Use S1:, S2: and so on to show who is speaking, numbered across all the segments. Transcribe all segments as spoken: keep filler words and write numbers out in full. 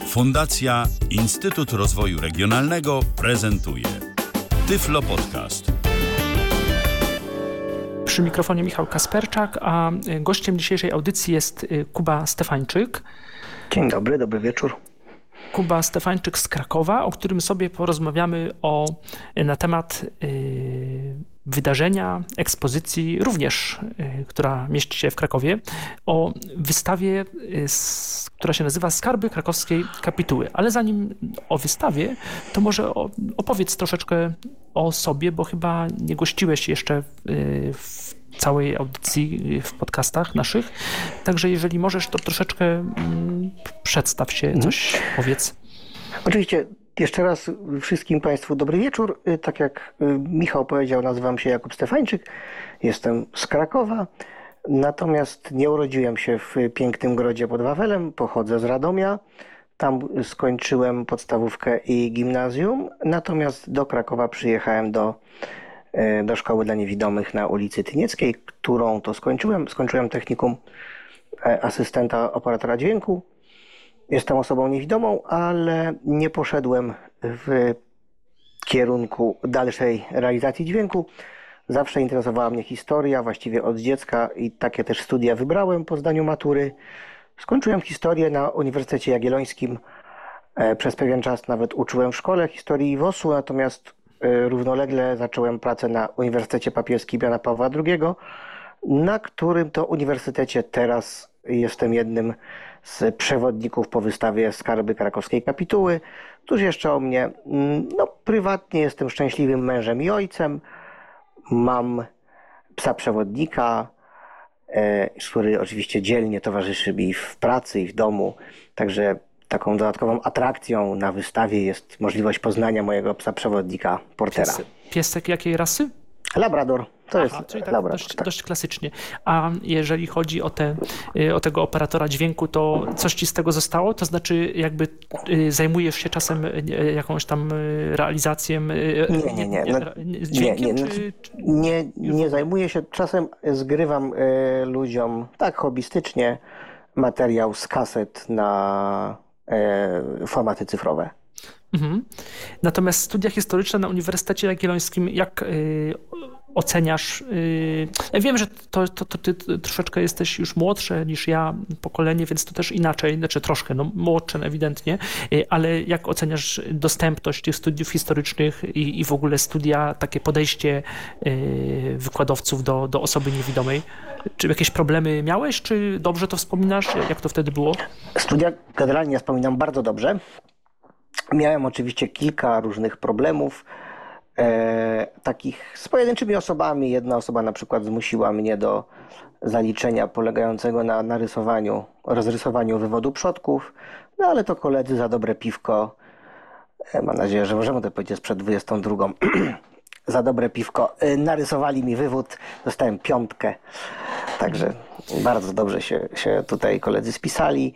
S1: Fundacja Instytut Rozwoju Regionalnego prezentuje Tyflo Podcast.
S2: Przy mikrofonie Michał Kasperczak, a gościem dzisiejszej audycji jest Kuba Stefańczyk.
S3: Dzień dobry, dobry wieczór.
S2: Kuba Stefańczyk z Krakowa, o którym sobie porozmawiamy o, na temat y, wydarzenia, ekspozycji, również, y, która mieści się w Krakowie, o wystawie, y, s, która się nazywa Skarby Krakowskiej Kapituły. Ale zanim o wystawie, to może o, opowiedz troszeczkę o sobie, bo chyba nie gościłeś jeszcze y, w całej audycji w podcastach naszych. Także jeżeli możesz, to troszeczkę mm, przedstaw się, coś mhm. powiedz.
S3: Oczywiście jeszcze raz wszystkim Państwu dobry wieczór. Tak jak Michał powiedział, nazywam się Jakub Stefańczyk. Jestem z Krakowa. Natomiast nie urodziłem się w pięknym Grodzie pod Wawelem. Pochodzę z Radomia. Tam skończyłem podstawówkę i gimnazjum. Natomiast do Krakowa przyjechałem do do Szkoły dla Niewidomych na ulicy Tynieckiej, którą to skończyłem. Skończyłem technikum asystenta operatora dźwięku. Jestem osobą niewidomą, ale nie poszedłem w kierunku dalszej realizacji dźwięku. Zawsze interesowała mnie historia, właściwie od dziecka, i takie też studia wybrałem po zdaniu matury. Skończyłem historię na Uniwersytecie Jagiellońskim. Przez pewien czas nawet uczyłem w szkole historii W O S-u, natomiast równolegle zacząłem pracę na Uniwersytecie Papieskim Jana Pawła drugiego, na którym to uniwersytecie teraz jestem jednym z przewodników po wystawie Skarby Krakowskiej Kapituły. Cóż jeszcze o mnie? No, prywatnie jestem szczęśliwym mężem i ojcem. Mam psa przewodnika, który oczywiście dzielnie towarzyszy mi w pracy i w domu. Także taką dodatkową atrakcją na wystawie jest możliwość poznania mojego psa przewodnika, Portera.
S2: Pies, piesek jakiej rasy?
S3: Labrador. To
S2: Aha,
S3: jest
S2: czyli tak
S3: Labrador,
S2: dość,
S3: tak.
S2: dość klasycznie. A jeżeli chodzi o, te, o tego operatora dźwięku, to coś ci z tego zostało? To znaczy jakby zajmujesz się czasem jakąś tam realizacją?
S3: Nie, nie, nie. No,
S2: dźwiękiem?
S3: Nie, nie,
S2: czy,
S3: nie, nie zajmuję się. Czasem zgrywam y, ludziom tak hobbystycznie materiał z kaset na y, formaty cyfrowe.
S2: Mhm. Natomiast studia historyczne na Uniwersytecie Jagiellońskim, jak y, oceniasz? Y, ja wiem, że to, to, to ty troszeczkę jesteś już młodsze niż ja pokolenie, więc to też inaczej, znaczy troszkę, no młodsze ewidentnie, y, ale jak oceniasz dostępność tych studiów historycznych i, i w ogóle studia, takie podejście y, wykładowców do, do osoby niewidomej? Czy jakieś problemy miałeś, czy dobrze to wspominasz? Jak to wtedy było?
S3: Studia generalnie wspominam bardzo dobrze. Miałem oczywiście kilka różnych problemów, e, takich z pojedynczymi osobami. Jedna osoba na przykład zmusiła mnie do zaliczenia polegającego na narysowaniu, rozrysowaniu wywodu przodków, no ale to koledzy za dobre piwko, e, mam nadzieję, że możemy to powiedzieć przed dwudziestą drugą, za dobre piwko e, narysowali mi wywód, dostałem piątkę, także bardzo dobrze się, się tutaj koledzy spisali.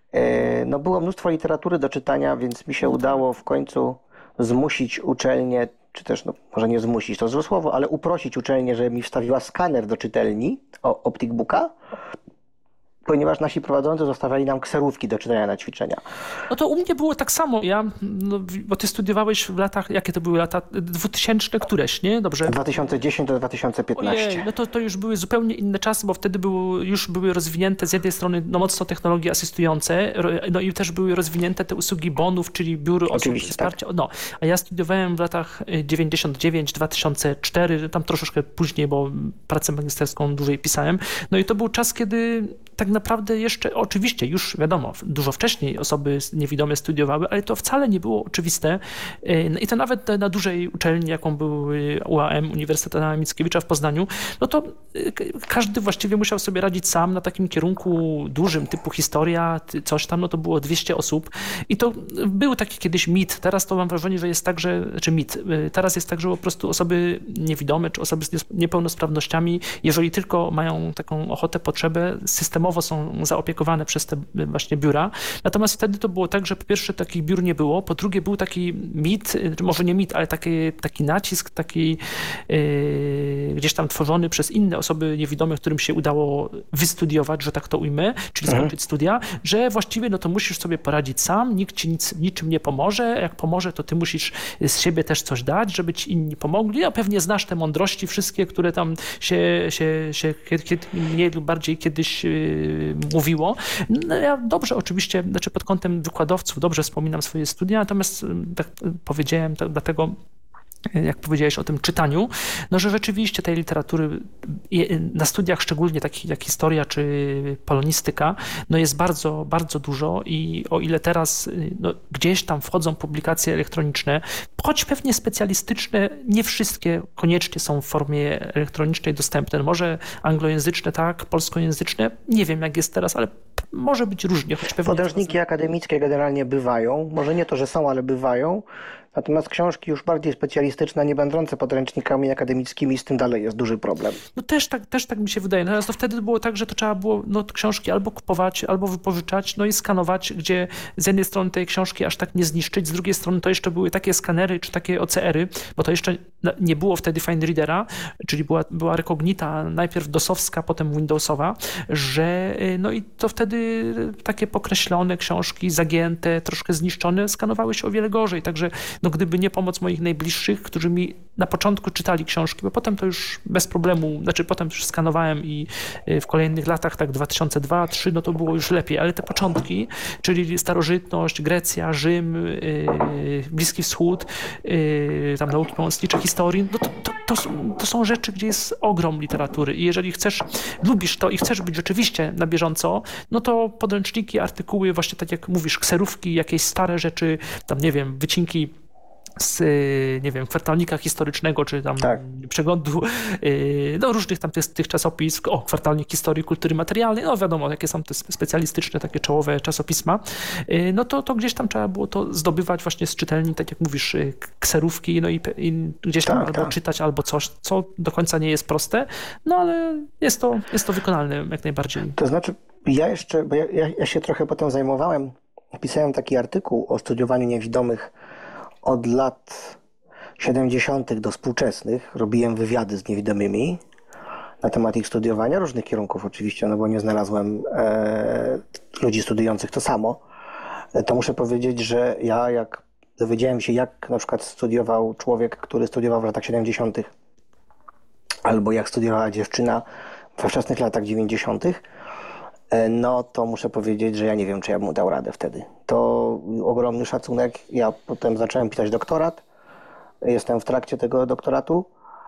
S3: No, było mnóstwo literatury do czytania, więc mi się udało w końcu zmusić uczelnię, czy też, no, może nie zmusić, to złe słowo, ale uprosić uczelnię, żeby mi wstawiła skaner do czytelni, o, Optic Booka, ponieważ nasi prowadzący zostawiali nam kserówki do czytania na ćwiczenia.
S2: No to u mnie było tak samo. Ja, no, bo ty studiowałeś w latach, jakie to były lata? dwutysięczne któreś, nie? Dobrze?
S3: dwa tysiące dziesiąty do dwa tysiące piętnastego.
S2: Ojej, no to, to już były zupełnie inne czasy, bo wtedy było, już były rozwinięte z jednej strony no, mocno technologie asystujące, no i też były rozwinięte te usługi bonów, czyli biur osób wsparcia. Tak. No, a ja studiowałem w latach dziewięćdziesiątym dziewiątym do dwa tysiące czwartego, tam troszeczkę później, bo pracę magisterską dłużej pisałem. No i to był czas, kiedy tak naprawdę jeszcze, oczywiście już wiadomo, dużo wcześniej osoby niewidome studiowały, ale to wcale nie było oczywiste. I to nawet na dużej uczelni, jaką był U A M, Uniwersytet Adama Mickiewicza w Poznaniu, no to każdy właściwie musiał sobie radzić sam na takim kierunku dużym, typu historia, coś tam, no to było dwieście osób. I to był taki kiedyś mit. Teraz to mam wrażenie, że jest tak, że, czy mit, teraz jest tak, że po prostu osoby niewidome, czy osoby z niepełnosprawnościami, jeżeli tylko mają taką ochotę, potrzebę, systemowo są zaopiekowane przez te właśnie biura. Natomiast wtedy to było tak, że po pierwsze takich biur nie było, po drugie był taki mit, może nie mit, ale taki, taki nacisk, taki yy, gdzieś tam tworzony przez inne osoby niewidome, którym się udało wystudiować, że tak to ujmę, czyli mhm. skończyć studia, że właściwie no to musisz sobie poradzić sam, nikt ci nic, niczym nie pomoże, jak pomoże, to ty musisz z siebie też coś dać, żeby ci inni pomogli, a pewnie znasz te mądrości wszystkie, które tam się, się, się mniej lub bardziej kiedyś yy, mówiło. No ja dobrze oczywiście, znaczy pod kątem wykładowców dobrze wspominam swoje studia, natomiast tak powiedziałem, tak, dlatego jak powiedziałeś o tym czytaniu, no że rzeczywiście tej literatury na studiach, szczególnie takich jak historia czy polonistyka, no jest bardzo, bardzo dużo i o ile teraz no, gdzieś tam wchodzą publikacje elektroniczne, choć pewnie specjalistyczne, nie wszystkie koniecznie są w formie elektronicznej dostępne. Może anglojęzyczne, tak, polskojęzyczne, nie wiem jak jest teraz, ale może być różnie. Choć pewnie
S3: podręczniki akademickie generalnie bywają, może nie to, że są, ale bywają. Natomiast książki już bardziej specjalistyczne, nie będące podręcznikami akademickimi, z tym dalej jest duży problem.
S2: No też tak, też tak mi się wydaje. Natomiast to wtedy było tak, że to trzeba było no, książki albo kupować, albo wypożyczać, no i skanować, gdzie z jednej strony tej książki aż tak nie zniszczyć, z drugiej strony to jeszcze były takie skanery czy takie O C R-y, bo to jeszcze nie było wtedy Fine Readera, czyli była, była rekognita najpierw dosowska, potem Windowsowa, że no i to wtedy takie pokreślone książki, zagięte, troszkę zniszczone, skanowały się o wiele gorzej. Także no gdyby nie pomoc moich najbliższych, którzy mi na początku czytali książki, bo potem to już bez problemu, znaczy potem już skanowałem i w kolejnych latach, tak dwa tysiące drugi, dwa tysiące trzeci, no to było już lepiej, ale te początki, czyli starożytność, Grecja, Rzym, yy, Bliski Wschód, yy, tam nauki pomocnicze historii, no to, to, to, są, to są rzeczy, gdzie jest ogrom literatury i jeżeli chcesz, lubisz to i chcesz być rzeczywiście na bieżąco, no to podręczniki, artykuły, właśnie tak jak mówisz, kserówki, jakieś stare rzeczy, tam nie wiem, wycinki z, nie wiem, kwartalnika historycznego, czy tam tak. przeglądu no, różnych tam tych, tych czasopism, o, kwartalnik historii, kultury materialnej, no wiadomo, jakie są te specjalistyczne, takie czołowe czasopisma, no to, to gdzieś tam trzeba było to zdobywać właśnie z czytelni, tak jak mówisz, kserówki, no i, i gdzieś tam tak, albo tak. czytać, albo coś, co do końca nie jest proste, no ale jest to, jest to wykonalne jak najbardziej.
S3: To znaczy, ja jeszcze, bo ja, ja, ja się trochę potem zajmowałem, pisałem taki artykuł o studiowaniu niewidomych od lat siedemdziesiątych do współczesnych. Robiłem wywiady z niewidomymi na temat ich studiowania, różnych kierunków oczywiście, no bo nie znalazłem e, ludzi studiujących to samo. E, to muszę powiedzieć, że ja jak dowiedziałem się, jak na przykład studiował człowiek, który studiował w latach siedemdziesiątych, albo jak studiowała dziewczyna we wczesnych latach dziewięćdziesiątych, no to muszę powiedzieć, że ja nie wiem, czy ja bym dał radę wtedy. To ogromny szacunek. Ja potem zacząłem pisać doktorat. Jestem w trakcie tego doktoratu,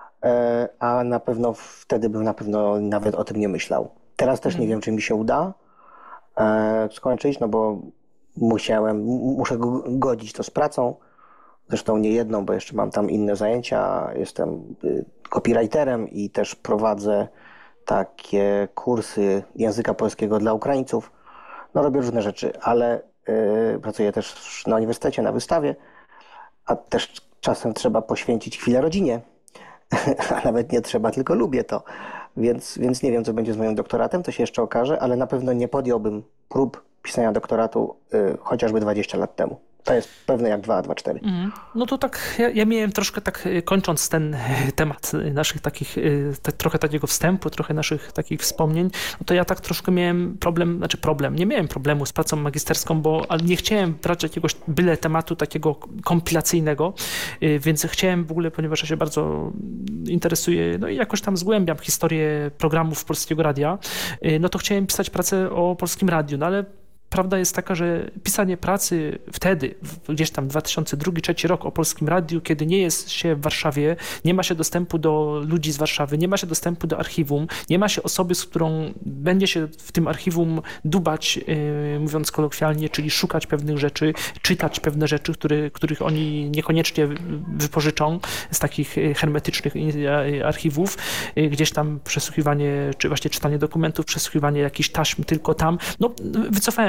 S3: a na pewno wtedy bym na pewno nawet o tym nie myślał. Teraz też nie wiem, czy mi się uda skończyć, no bo musiałem, muszę godzić to z pracą. Zresztą nie jedną, bo jeszcze mam tam inne zajęcia. Jestem copywriterem i też prowadzę takie kursy języka polskiego dla Ukraińców. No robię różne rzeczy, ale yy, pracuję też na uniwersytecie, na wystawie, a też czasem trzeba poświęcić chwilę rodzinie, a nawet nie trzeba, tylko lubię to. Więc, więc nie wiem, co będzie z moim doktoratem, to się jeszcze okaże, ale na pewno nie podjąłbym prób pisania doktoratu yy, chociażby dwadzieścia lat temu. To jest pewne jak dwa, dwa, cztery.
S2: Mm. No to tak, ja, ja miałem troszkę tak, kończąc ten temat naszych takich, te, trochę takiego wstępu, trochę naszych takich wspomnień, no to ja tak troszkę miałem problem, znaczy problem, nie miałem problemu z pracą magisterską, bo ale nie chciałem brać jakiegoś byle tematu takiego kompilacyjnego, więc chciałem w ogóle, ponieważ ja się bardzo interesuję, no i jakoś tam zgłębiam historię programów Polskiego Radia, no to chciałem pisać pracę o Polskim Radiu, no ale prawda jest taka, że pisanie pracy wtedy, gdzieś tam dwa tysiące drugi, trzeci rok o Polskim Radiu, kiedy nie jest się w Warszawie, nie ma się dostępu do ludzi z Warszawy, nie ma się dostępu do archiwum, nie ma się osoby, z którą będzie się w tym archiwum dubać, yy, mówiąc kolokwialnie, czyli szukać pewnych rzeczy, czytać pewne rzeczy, które, których oni niekoniecznie wypożyczą z takich hermetycznych archiwów, yy, gdzieś tam przesłuchiwanie, czy właśnie czytanie dokumentów, przesłuchiwanie jakichś taśm tylko tam. No, wycofałem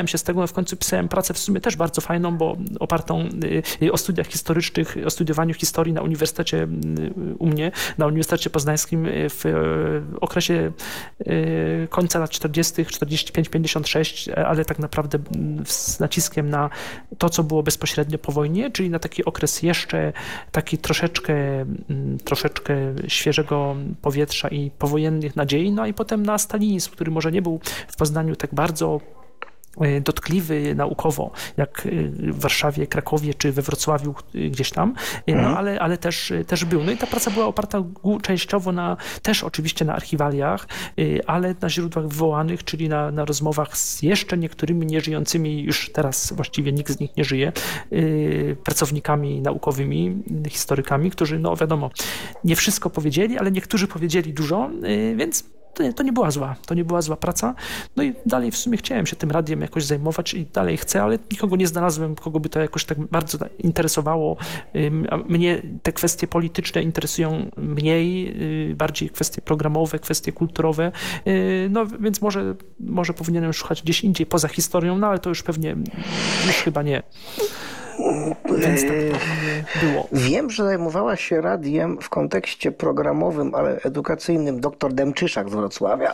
S2: się z tego, no w końcu pisałem pracę w sumie też bardzo fajną, bo opartą o studiach historycznych, o studiowaniu historii na uniwersytecie u mnie, na Uniwersytecie Poznańskim w okresie końca lat czterdziestych, czterdzieści pięć pięćdziesiąt sześć, ale tak naprawdę z naciskiem na to, co było bezpośrednio po wojnie, czyli na taki okres jeszcze taki troszeczkę, troszeczkę świeżego powietrza i powojennych nadziei, no i potem na stalinizm, który może nie był w Poznaniu tak bardzo dotkliwy naukowo, jak w Warszawie, Krakowie czy we Wrocławiu gdzieś tam, no mhm. ale, ale też, też był. No i ta praca była oparta częściowo na, też oczywiście na archiwaliach, ale na źródłach wywołanych, czyli na, na rozmowach z jeszcze niektórymi nieżyjącymi, już teraz właściwie nikt z nich nie żyje, pracownikami naukowymi, historykami, którzy, no wiadomo, nie wszystko powiedzieli, ale niektórzy powiedzieli dużo, więc To nie, to nie była zła, to nie była zła praca. No i dalej w sumie chciałem się tym radiem jakoś zajmować i dalej chcę, ale nikogo nie znalazłem, kogo by to jakoś tak bardzo interesowało. A mnie te kwestie polityczne interesują mniej, bardziej kwestie programowe, kwestie kulturowe. No więc może, może powinienem szukać gdzieś indziej poza historią, no ale to już pewnie już chyba nie. Więc tak to było.
S3: Wiem, że zajmowała się radiem w kontekście programowym, ale edukacyjnym dr Demczyszak z Wrocławia.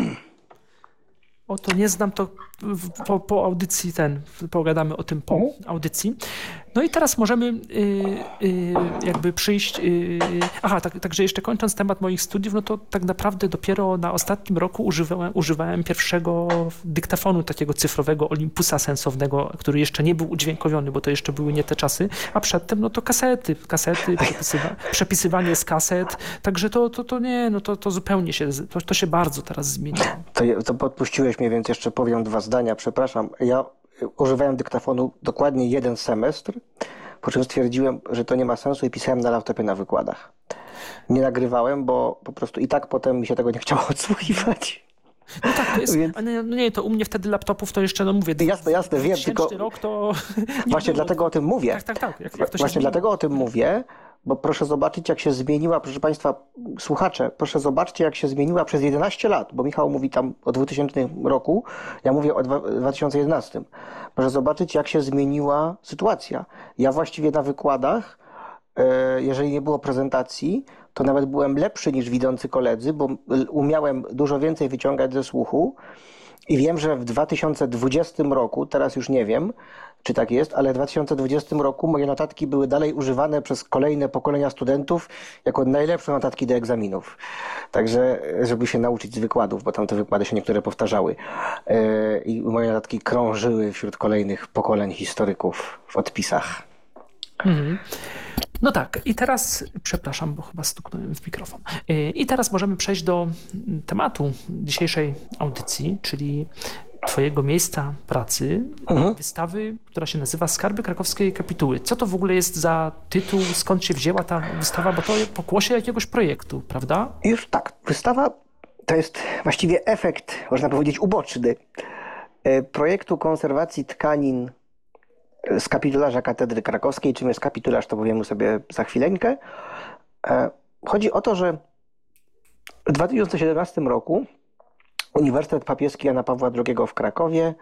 S2: O, to nie znam, to po, po audycji ten, pogadamy o tym po audycji. No i teraz możemy y, y, jakby przyjść, y, aha, tak, także jeszcze kończąc temat moich studiów, no to tak naprawdę dopiero na ostatnim roku używałem, używałem pierwszego dyktafonu takiego cyfrowego Olympusa sensownego, który jeszcze nie był udźwiękowiony, bo to jeszcze były nie te czasy, a przedtem no to kasety, kasety, przepisywa, przepisywanie z kaset, także to, to, to nie, no to, to zupełnie się, to, to się bardzo teraz zmieniło.
S3: To, to podpuściłeś mnie, więc jeszcze powiem dwa zdania, przepraszam. Ja używałem dyktafonu dokładnie jeden semestr, po czym stwierdziłem, że to nie ma sensu i pisałem na laptopie na wykładach. Nie nagrywałem, bo po prostu i tak potem mi się tego nie chciało odsłuchiwać.
S2: No tak, to jest, Więc... no nie, to u mnie wtedy laptopów to jeszcze, no mówię,
S3: jasne, jasne, wiem, tylko
S2: rok to
S3: właśnie było. Dlatego o tym mówię.
S2: Tak, tak, tak. Jak, jak to się
S3: właśnie zmieni? Dlatego o tym mówię, bo proszę zobaczyć, jak się zmieniła, proszę Państwa, słuchacze, proszę zobaczcie, jak się zmieniła przez jedenaście lat, bo Michał mówi tam o dwutysięcznym roku, ja mówię o dwa tysiące jedenastym. Proszę zobaczyć, jak się zmieniła sytuacja. Ja właściwie na wykładach, jeżeli nie było prezentacji, to nawet byłem lepszy niż widzący koledzy, bo umiałem dużo więcej wyciągać ze słuchu i wiem, że w dwa tysiące dwudziestym roku, teraz już nie wiem, czy tak jest, ale w dwa tysiące dwudziestym roku moje notatki były dalej używane przez kolejne pokolenia studentów jako najlepsze notatki do egzaminów. Także, żeby się nauczyć z wykładów, bo tam te wykłady się niektóre powtarzały. I moje notatki krążyły wśród kolejnych pokoleń historyków w odpisach.
S2: Mhm. No tak, i teraz, przepraszam, bo chyba stuknąłem w mikrofon. I teraz możemy przejść do tematu dzisiejszej audycji, czyli twojego miejsca pracy, mhm. wystawy, która się nazywa Skarby Krakowskiej Kapituły. Co to w ogóle jest za tytuł, skąd się wzięła ta wystawa, bo to pokłosie jakiegoś projektu, prawda?
S3: Już tak, wystawa to jest właściwie efekt, można powiedzieć, uboczny projektu konserwacji tkanin z kapitularza Katedry Krakowskiej. Czym jest kapitularz, to powiemy sobie za chwileńkę. Chodzi o to, że w dwa tysiące siedemnastym roku Uniwersytet Papieski Jana Pawła drugiego w Krakowie,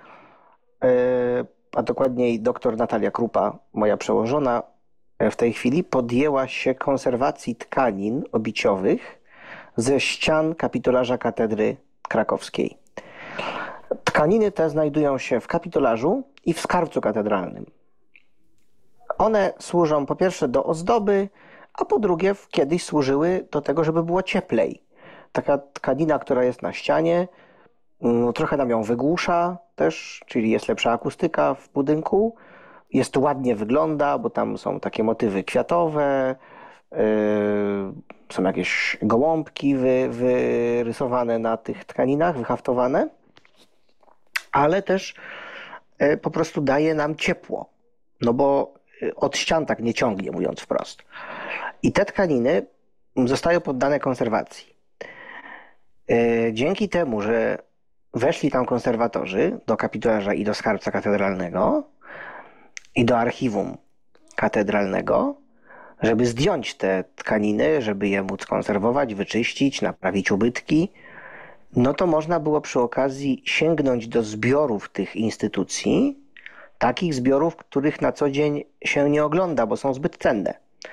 S3: a dokładniej dr Natalia Krupa, moja przełożona w tej chwili, podjęła się konserwacji tkanin obiciowych ze ścian kapitularza Katedry Krakowskiej. Tkaniny te znajdują się w kapitularzu i w skarbcu katedralnym. One służą po pierwsze do ozdoby, a po drugie kiedyś służyły do tego, żeby było cieplej. Taka tkanina, która jest na ścianie, trochę nam ją wygłusza też, czyli jest lepsza akustyka w budynku. Jest ładnie wygląda, bo tam są takie motywy kwiatowe, yy, są jakieś gołąbki wy, wyrysowane na tych tkaninach, wyhaftowane, ale też yy, po prostu daje nam ciepło, no bo od ścian tak nie ciągnie, mówiąc wprost. I te tkaniny zostają poddane konserwacji. Yy, dzięki temu, że weszli tam konserwatorzy do kapitularza i do skarbca katedralnego i do archiwum katedralnego, żeby zdjąć te tkaniny, żeby je móc konserwować, wyczyścić, naprawić ubytki no to można było przy okazji sięgnąć do zbiorów tych instytucji, takich zbiorów, których na co dzień się nie ogląda, bo są zbyt cenne.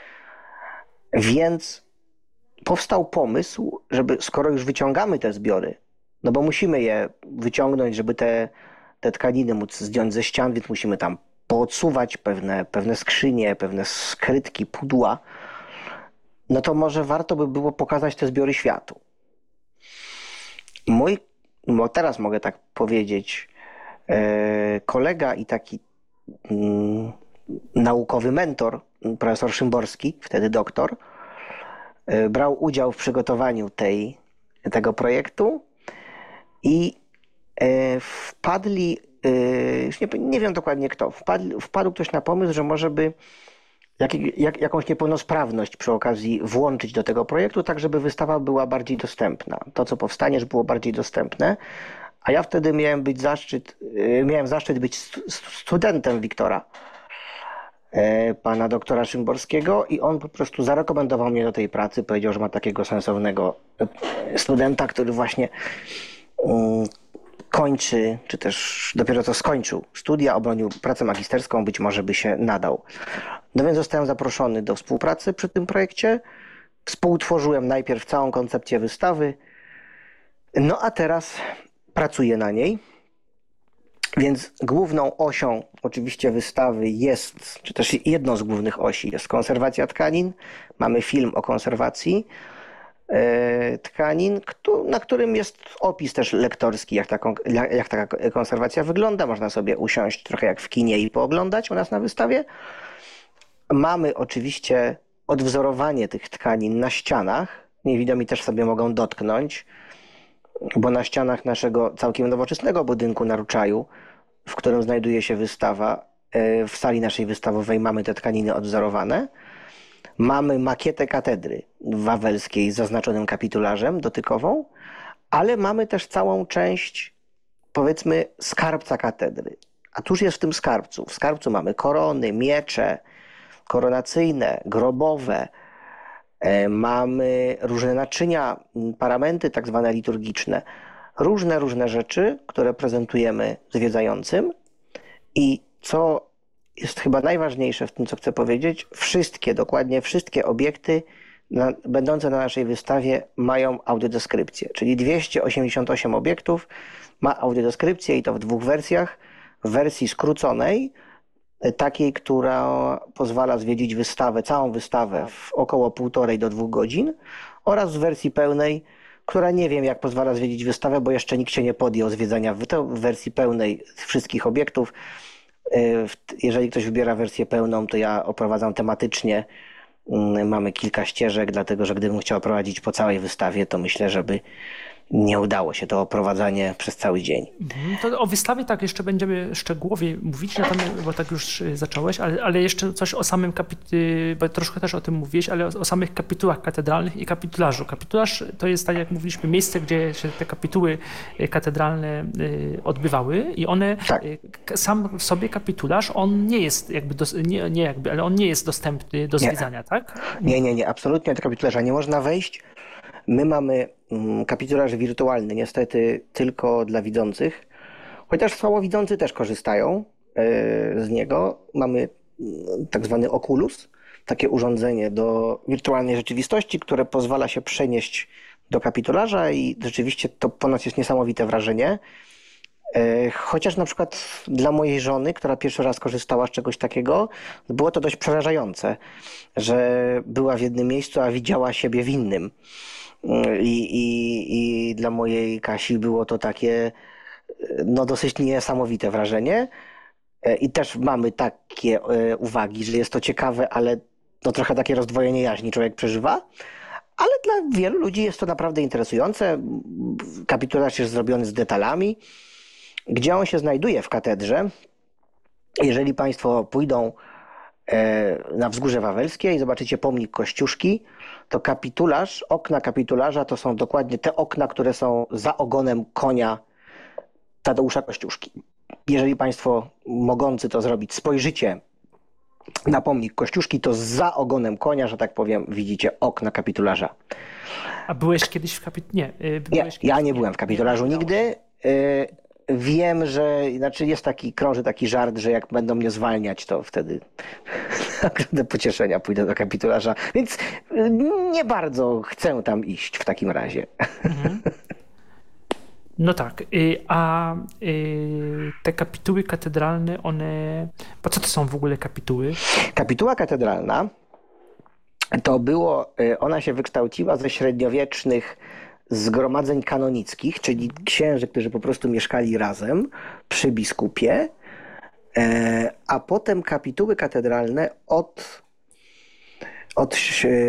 S3: Więc powstał pomysł, żeby skoro już wyciągamy te zbiory, no bo musimy je wyciągnąć, żeby te, te tkaniny móc zdjąć ze ścian, więc musimy tam poodsuwać pewne, pewne skrzynie, pewne skrytki, pudła, no to może warto by było pokazać te zbiory światu. Mój, no teraz mogę tak powiedzieć, e, kolega i taki mm, naukowy mentor, profesor Szymborski, wtedy doktor, e, brał udział w przygotowaniu tej, tego projektu i e, wpadli, e, już nie, nie wiem dokładnie kto, wpadł, wpadł ktoś na pomysł, że może by Jak, jak, jakąś niepełnosprawność przy okazji włączyć do tego projektu, tak żeby wystawa była bardziej dostępna. To, co powstanie, było bardziej dostępne. A ja wtedy miałem być zaszczyt, miałem zaszczyt być studentem Wiktora, pana doktora Szymborskiego, i on po prostu zarekomendował mnie do tej pracy. Powiedział, że ma takiego sensownego studenta, który właśnie kończy, czy też dopiero co skończył studia, obronił pracę magisterską, być może by się nadał. No więc zostałem zaproszony do współpracy przy tym projekcie. Współtworzyłem najpierw całą koncepcję wystawy, no a teraz pracuję na niej. Więc główną osią oczywiście wystawy jest, czy też jedną z głównych osi jest konserwacja tkanin. Mamy film o konserwacji tkanin, na którym jest opis też lektorski, jak ta, jak taka konserwacja wygląda. Można sobie usiąść trochę jak w kinie i pooglądać u nas na wystawie. Mamy oczywiście odwzorowanie tych tkanin na ścianach. Niewidomi też sobie mogą dotknąć, bo na ścianach naszego całkiem nowoczesnego budynku na Ruczaju, w którym znajduje się wystawa, w sali naszej wystawowej mamy te tkaniny odwzorowane. Mamy makietę katedry wawelskiej z zaznaczonym kapitularzem dotykową, ale mamy też całą część, powiedzmy, skarbca katedry. A cóż jest w tym skarbcu? W skarbcu mamy korony, miecze koronacyjne, grobowe, mamy różne naczynia, paramenty tak zwane liturgiczne, różne, różne rzeczy, które prezentujemy zwiedzającym. I co jest chyba najważniejsze w tym, co chcę powiedzieć, wszystkie, dokładnie wszystkie obiekty na, będące na naszej wystawie mają audiodeskrypcję, czyli dwieście osiemdziesiąt osiem obiektów ma audiodeskrypcję i to w dwóch wersjach. W wersji skróconej, takiej, która pozwala zwiedzić wystawę, całą wystawę w około półtorej do dwóch godzin, oraz w wersji pełnej, która nie wiem jak pozwala zwiedzić wystawę, bo jeszcze nikt się nie podjął zwiedzania w, w wersji pełnej wszystkich obiektów. Jeżeli ktoś wybiera wersję pełną, to ja oprowadzam tematycznie. Mamy kilka ścieżek, dlatego że gdybym chciał prowadzić po całej wystawie, to myślę, żeby nie udało się to oprowadzanie przez cały dzień.
S2: To o wystawie tak jeszcze będziemy szczegółowiej mówić, bo tak już zacząłeś, ale, ale jeszcze coś o samym kapitule, bo troszkę też o tym mówiłeś, ale o, o samych kapitułach katedralnych i kapitularzu. Kapitularz to jest, tak jak mówiliśmy, miejsce, gdzie się te kapituły katedralne odbywały i one, tak. Sam w sobie kapitularz, on nie jest jakby, do, nie, nie jakby, ale on nie jest dostępny do zwiedzania,
S3: nie.
S2: tak?
S3: Nie, nie, nie, absolutnie do kapitularza nie można wejść. My mamy kapitularz wirtualny, niestety tylko dla widzących, chociaż słabowidzący też korzystają z niego. Mamy tak zwany Oculus, takie urządzenie do wirtualnej rzeczywistości, które pozwala się przenieść do kapitularza i rzeczywiście to ponoć jest niesamowite wrażenie. Chociaż na przykład dla mojej żony, która pierwszy raz korzystała z czegoś takiego, było to dość przerażające, że była w jednym miejscu, a widziała siebie w innym. I, i, i dla mojej Kasi było to takie no, dosyć niesamowite wrażenie. I też mamy takie uwagi, że jest to ciekawe, ale no, trochę takie rozdwojenie jaźni człowiek przeżywa. Ale dla wielu ludzi jest to naprawdę interesujące. Kapitularz jest zrobiony z detalami. Gdzie on się znajduje w katedrze? Jeżeli Państwo pójdą na Wzgórze Wawelskie i zobaczycie pomnik Kościuszki, to kapitularz, okna kapitularza to są dokładnie te okna, które są za ogonem konia Tadeusza Kościuszki. Jeżeli Państwo mogący to zrobić spojrzycie na pomnik Kościuszki, to za ogonem konia, że tak powiem, widzicie okna kapitularza.
S2: A byłeś kiedyś w kapitularzu? Nie,
S3: byłeś nie, ja nie byłem w kapitularzu nigdy. Wiem, że znaczy jest taki, krąży taki żart, że jak będą mnie zwalniać, to wtedy do pocieszenia pójdę do kapitularza, więc nie bardzo chcę tam iść w takim razie. Mhm.
S2: No tak, a te kapituły katedralne, one... Bo co to są w ogóle kapituły?
S3: Kapituła katedralna to było, ona się wykształciła ze średniowiecznych zgromadzeń kanonickich, czyli księży, którzy po prostu mieszkali razem przy biskupie, a potem kapituły katedralne od, od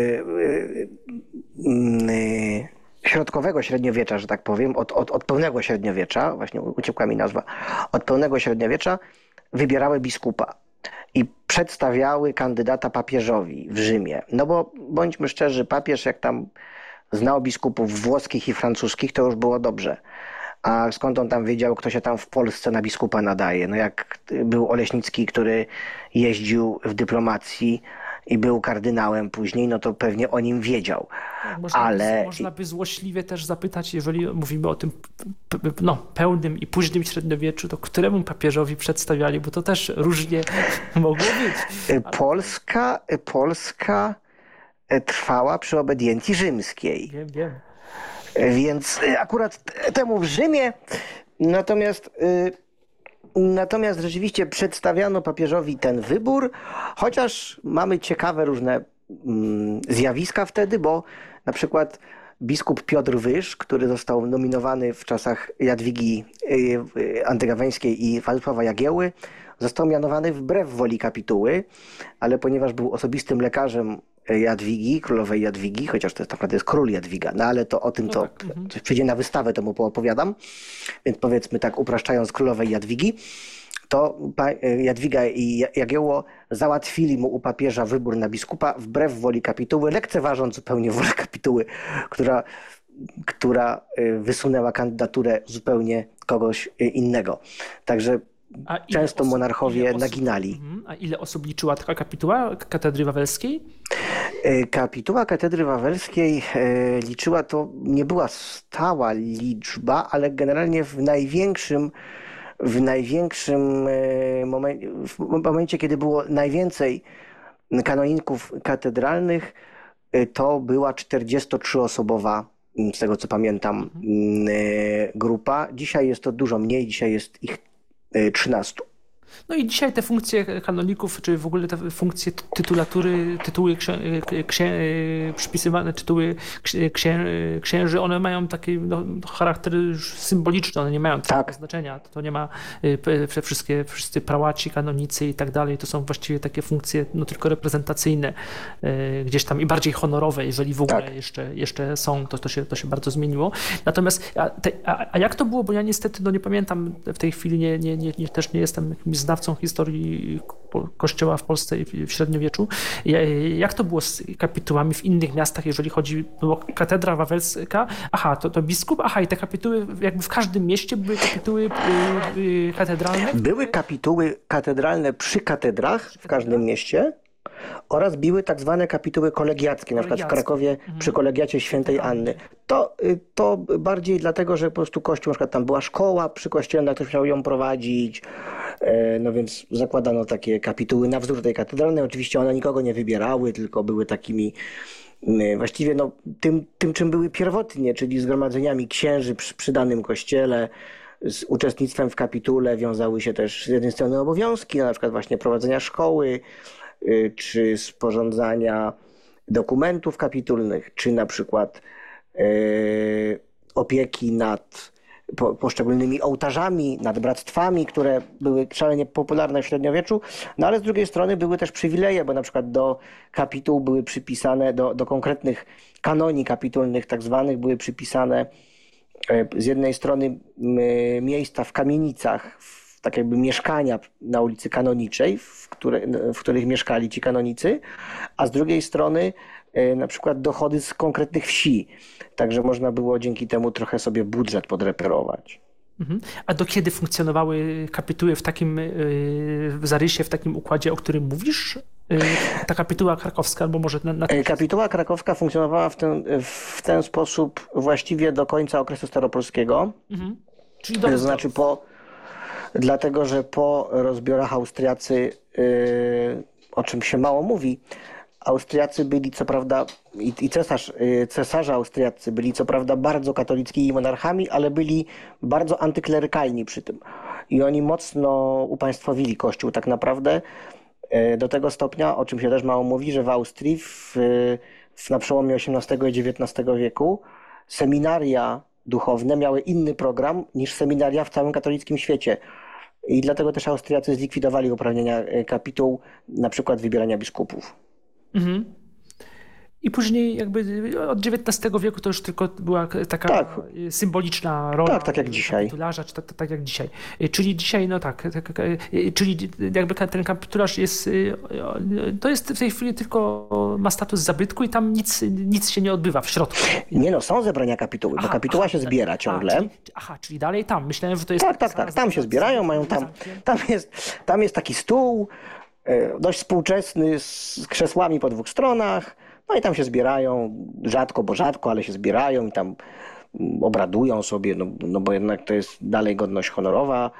S3: środkowego średniowiecza, że tak powiem, od, od, od pełnego średniowiecza, właśnie uciekła mi nazwa, od pełnego średniowiecza wybierały biskupa i przedstawiały kandydata papieżowi w Rzymie. No bo bądźmy szczerzy, papież jak tam znał biskupów włoskich i francuskich, to już było dobrze. A skąd on tam wiedział, kto się tam w Polsce na biskupa nadaje? No jak był Oleśnicki, który jeździł w dyplomacji i był kardynałem później, no to pewnie o nim wiedział.
S2: Można,
S3: Ale...
S2: by, można by złośliwie też zapytać, jeżeli mówimy o tym no, pełnym i późnym średniowieczu, to któremu papieżowi przedstawiali, bo to też różnie mogło być.
S3: Ale... Polska, Polska trwała przy obediencji rzymskiej.
S2: Wiem, wiem.
S3: Więc akurat temu w Rzymie, natomiast, natomiast rzeczywiście przedstawiano papieżowi ten wybór, chociaż mamy ciekawe różne zjawiska wtedy, bo na przykład biskup Piotr Wyż, który został nominowany w czasach Jadwigi Antygaweńskiej i Władysława Jagieły, został mianowany wbrew woli kapituły, ale ponieważ był osobistym lekarzem Jadwigi, królowej Jadwigi, chociaż to jest, tak naprawdę jest król Jadwiga, no ale to o tym, co no tak, coś przyjdzie na wystawę, to mu poopowiadam. Więc powiedzmy tak, upraszczając, królowej Jadwigi, to Jadwiga i Jagiełło załatwili mu u papieża wybór na biskupa wbrew woli kapituły, lekceważąc zupełnie wolę kapituły, która, która wysunęła kandydaturę zupełnie kogoś innego. Także często osób, monarchowie osób, naginali.
S2: A ile osób liczyła taka kapituła katedry wawelskiej?
S3: Kapituła katedry wawelskiej liczyła, to nie była stała liczba, ale generalnie w największym, w największym momencie, w momencie, kiedy było najwięcej kanoników katedralnych, to była czterdziestotrzyosobowa, z tego co pamiętam, grupa. Dzisiaj jest to dużo mniej, dzisiaj jest ich trzynastu.
S2: No i dzisiaj te funkcje kanoników, czy w ogóle te funkcje tytulatury, tytuły księ, księ, przypisywane, tytuły księ, księży, one mają taki no, charakter już symboliczny, one nie mają takiego tak. znaczenia. To nie ma wszystkie, wszyscy prałaci, kanonicy i tak dalej, to są właściwie takie funkcje no, tylko reprezentacyjne, gdzieś tam i bardziej honorowe, jeżeli w ogóle tak. jeszcze, jeszcze są, to, to, się, to się bardzo zmieniło. Natomiast, a, te, a, a jak to było, bo ja niestety no, nie pamiętam w tej chwili, nie, nie, nie, nie, też nie jestem jakimś znawcą historii kościoła w Polsce i w średniowieczu. Jak to było z kapitułami w innych miastach, jeżeli chodzi, było katedra wawelska, aha, to, to biskup, aha, i te kapituły, jakby w każdym mieście były kapituły katedralne?
S3: Były kapituły katedralne przy katedrach w każdym mieście oraz były tak zwane kapituły kolegiackie, na przykład w Krakowie mhm. przy kolegiacie Świętej Anny. To, to bardziej dlatego, że po prostu kościół, na przykład tam była szkoła przy kościele, ktoś chciał ją prowadzić, no więc zakładano takie kapituły na wzór tej katedralnej. Oczywiście one nikogo nie wybierały, tylko były takimi właściwie no, tym, tym, czym były pierwotnie, czyli zgromadzeniami księży przy, przy danym kościele. Z uczestnictwem w kapitule wiązały się też z jednej strony obowiązki, na przykład właśnie prowadzenia szkoły, czy sporządzania dokumentów kapitulnych, czy na przykład yy, opieki nad po, poszczególnymi ołtarzami, nad bractwami, które były szalenie popularne w średniowieczu, no ale z drugiej strony były też przywileje, bo na przykład do kapituł były przypisane, do, do konkretnych kanonii kapitulnych tak zwanych były przypisane z jednej strony miejsca w kamienicach, tak jakby mieszkania na ulicy Kanoniczej, w, które, w których mieszkali ci kanonicy, a z drugiej strony na przykład dochody z konkretnych wsi. Także można było dzięki temu trochę sobie budżet podreperować.
S2: Mhm. A do kiedy funkcjonowały kapituły w takim w zarysie, w takim układzie, o którym mówisz? Ta kapituła krakowska, albo może na, na
S3: Kapituła krakowska funkcjonowała w ten, w ten sposób właściwie do końca okresu staropolskiego. Mhm.
S2: Czyli do
S3: to znaczy po, dlatego, że po rozbiorach Austriacy, yy, o czym się mało mówi, Austriacy byli co prawda, i, i cesarz, yy, cesarze austriaccy byli co prawda bardzo katolickimi monarchami, ale byli bardzo antyklerykalni przy tym. I oni mocno upaństwowili Kościół tak naprawdę. Do tego stopnia, o czym się też mało mówi, że w Austrii w, w, na przełomie osiemnastego i dziewiętnastego wieku seminaria duchowne miały inny program niż seminaria w całym katolickim świecie. I dlatego też Austriacy zlikwidowali uprawnienia kapituł, na przykład wybierania biskupów. Mhm.
S2: I później jakby od dziewiętnastego wieku to już tylko była taka tak. symboliczna rola.
S3: Tak, tak jak dzisiaj.
S2: Kapitularza, czy tak, tak jak dzisiaj. Czyli dzisiaj, no tak, tak, czyli jakby ten kapitularz jest, to jest w tej chwili tylko ma status zabytku i tam nic, nic się nie odbywa w środku.
S3: Nie no, są zebrania kapituły, aha, bo kapituła aha, się zbiera
S2: aha,
S3: ciągle.
S2: Czyli, aha, czyli dalej tam. Myślałem, że to jest...
S3: Tak, tak, tak, tam się zbierają, mają tam, tam jest, tam jest taki stół, dość współczesny, z krzesłami po dwóch stronach. No i tam się zbierają, rzadko, bo rzadko, ale się zbierają i tam obradują sobie, no, no bo jednak to jest dalej godność honorowa.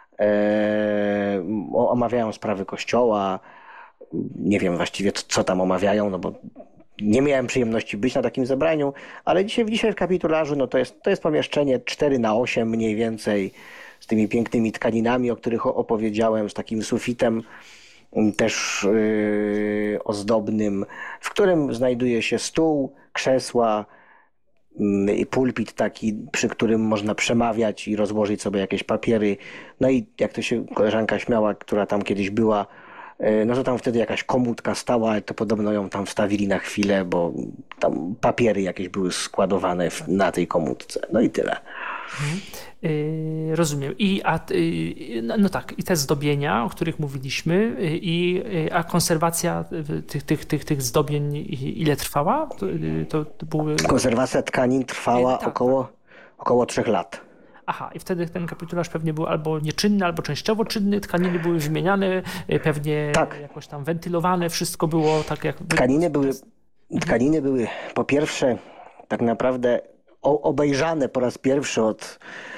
S3: E, omawiają sprawy kościoła. Nie wiem właściwie, co, co tam omawiają, no bo nie miałem przyjemności być na takim zebraniu, ale dzisiaj, dzisiaj w kapitularzu no to jest, to jest pomieszczenie cztery na osiem mniej więcej z tymi pięknymi tkaninami, o których opowiedziałem, z takim sufitem też yy, ozdobnym, w którym znajduje się stół, krzesła yy, i pulpit taki, przy którym można przemawiać i rozłożyć sobie jakieś papiery. No i jak to się koleżanka śmiała, która tam kiedyś była, yy, no to tam wtedy jakaś komódka stała, ale to podobno ją tam wstawili na chwilę, bo tam papiery jakieś były składowane w, na tej komódce. No i tyle.
S2: Mhm. Yy, rozumiem. I, a, yy, no, no tak, i te zdobienia, o których mówiliśmy, i, a konserwacja tych, tych, tych, tych zdobień ile trwała? To, to, to były...
S3: Konserwacja tkanin trwała tak, około, tak. około trzech lat.
S2: Aha, i wtedy ten kapitularz pewnie był albo nieczynny, albo częściowo czynny, tkaniny były wymieniane, pewnie tak. jakoś tam wentylowane, wszystko było tak jak...
S3: Tkaniny były, tkaniny były po pierwsze tak naprawdę obejrzane po raz pierwszy od,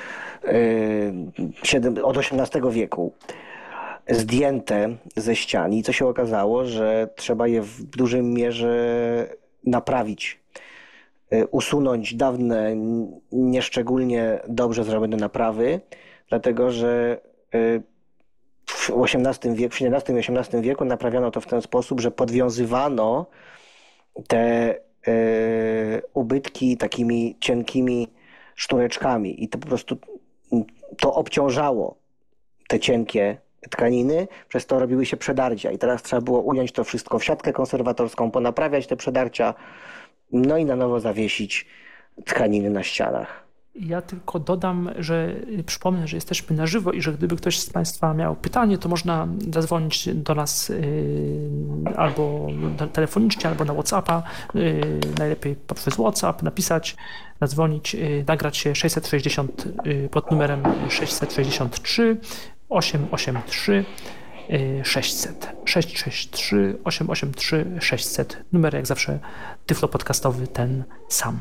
S3: yy, od osiemnastego wieku, zdjęte ze ścian i co się okazało, że trzeba je w dużej mierze naprawić, yy, usunąć dawne, nieszczególnie dobrze zrobione naprawy, dlatego że yy, w osiemnastym wieku, w siedemnastym i osiemnastym wieku naprawiano to w ten sposób, że podwiązywano te Yy, ubytki takimi cienkimi sznureczkami i to po prostu to obciążało te cienkie tkaniny, przez to robiły się przedarcia i teraz trzeba było ująć to wszystko w siatkę konserwatorską, ponaprawiać te przedarcia, no i na nowo zawiesić tkaniny na ścianach.
S2: Ja tylko dodam, że przypomnę, że jesteśmy na żywo i że gdyby ktoś z Państwa miał pytanie, to można zadzwonić do nas yy, albo telefonicznie, albo na WhatsAppa, yy, najlepiej poprzez WhatsApp, napisać, zadzwonić, yy, nagrać się sześćset sześćdziesiąt yy, pod numerem sześćset sześćdziesiąt trzy osiemset osiemdziesiąt trzy sześćset sześćset sześćdziesiąt trzy osiemset osiemdziesiąt trzy sześćset. Numer jak zawsze tyflopodcastowy ten sam.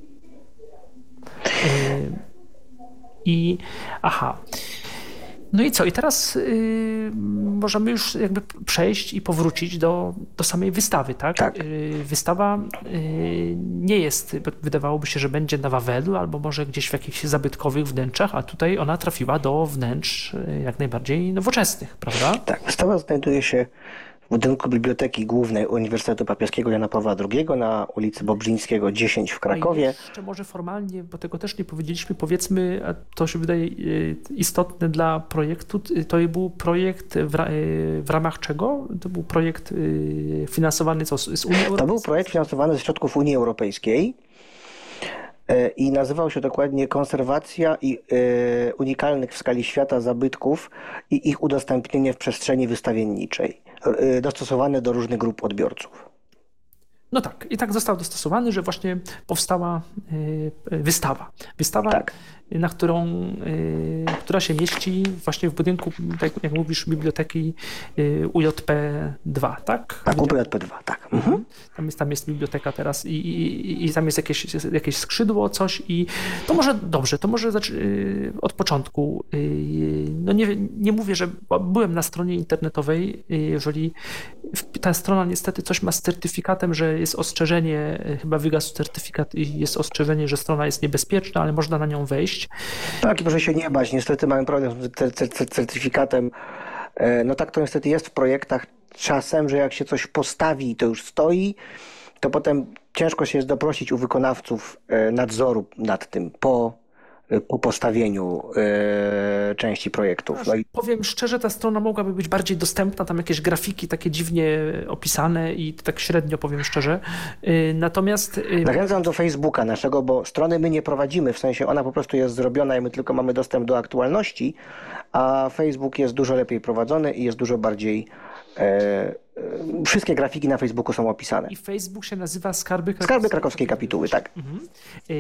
S2: I aha. No i co? I teraz y, możemy już jakby przejść i powrócić do, do samej wystawy, tak?
S3: tak.
S2: Y, wystawa y, nie jest, wydawałoby się, że będzie na Wawelu albo może gdzieś w jakichś zabytkowych wnętrzach, a tutaj ona trafiła do wnętrz jak najbardziej nowoczesnych, prawda?
S3: Tak. Wystawa znajduje się w budynku Biblioteki Głównej Uniwersytetu Papieskiego Jana Pawła drugiego na ulicy Bobrzyńskiego dziesięć w Krakowie.
S2: A jeszcze może formalnie, bo tego też nie powiedzieliśmy, powiedzmy, a to się wydaje istotne dla projektu, to był projekt w, w ramach czego? To był projekt finansowany co, z Unii Europejskiej?
S3: To był projekt finansowany ze środków Unii Europejskiej i nazywał się dokładnie Konserwacja i unikalnych w skali świata zabytków i ich udostępnienie w przestrzeni wystawienniczej, dostosowane do różnych grup odbiorców.
S2: No tak, i tak został dostosowany, że właśnie powstała y, wystawa. Wystawa, tak. na którą, y, która się mieści właśnie w budynku, tak jak mówisz, biblioteki y, U J P dwa, tak?
S3: Tak, U J P dwa, tak. Mhm.
S2: Tam jest, tam jest biblioteka teraz i, i, i tam jest jakieś, jakieś skrzydło, coś i to może dobrze, to może y, od początku. Y, no nie, nie mówię, że byłem na stronie internetowej, y, jeżeli ta strona niestety coś ma z certyfikatem, że jest ostrzeżenie, chyba wygasł certyfikat i jest ostrzeżenie, że strona jest niebezpieczna, ale można na nią wejść.
S3: Tak, i proszę się nie bać, niestety mamy problem z certyfikatem. No tak to niestety jest w projektach czasem, że jak się coś postawi i to już stoi, to potem ciężko się jest doprosić u wykonawców nadzoru nad tym po po postawieniu e, części projektów. No i...
S2: Powiem szczerze, ta strona mogłaby być bardziej dostępna, tam jakieś grafiki takie dziwnie opisane i tak średnio, powiem szczerze. E, natomiast... E...
S3: Zachęcam do Facebooka naszego, bo strony my nie prowadzimy, w sensie ona po prostu jest zrobiona i my tylko mamy dostęp do aktualności, a Facebook jest dużo lepiej prowadzony i jest dużo bardziej... E, e, wszystkie grafiki na Facebooku są opisane.
S2: I Facebook się nazywa Skarby Krakowskiej,
S3: Skarby Krakowskiej Kapituły, tak.
S2: Mhm. E,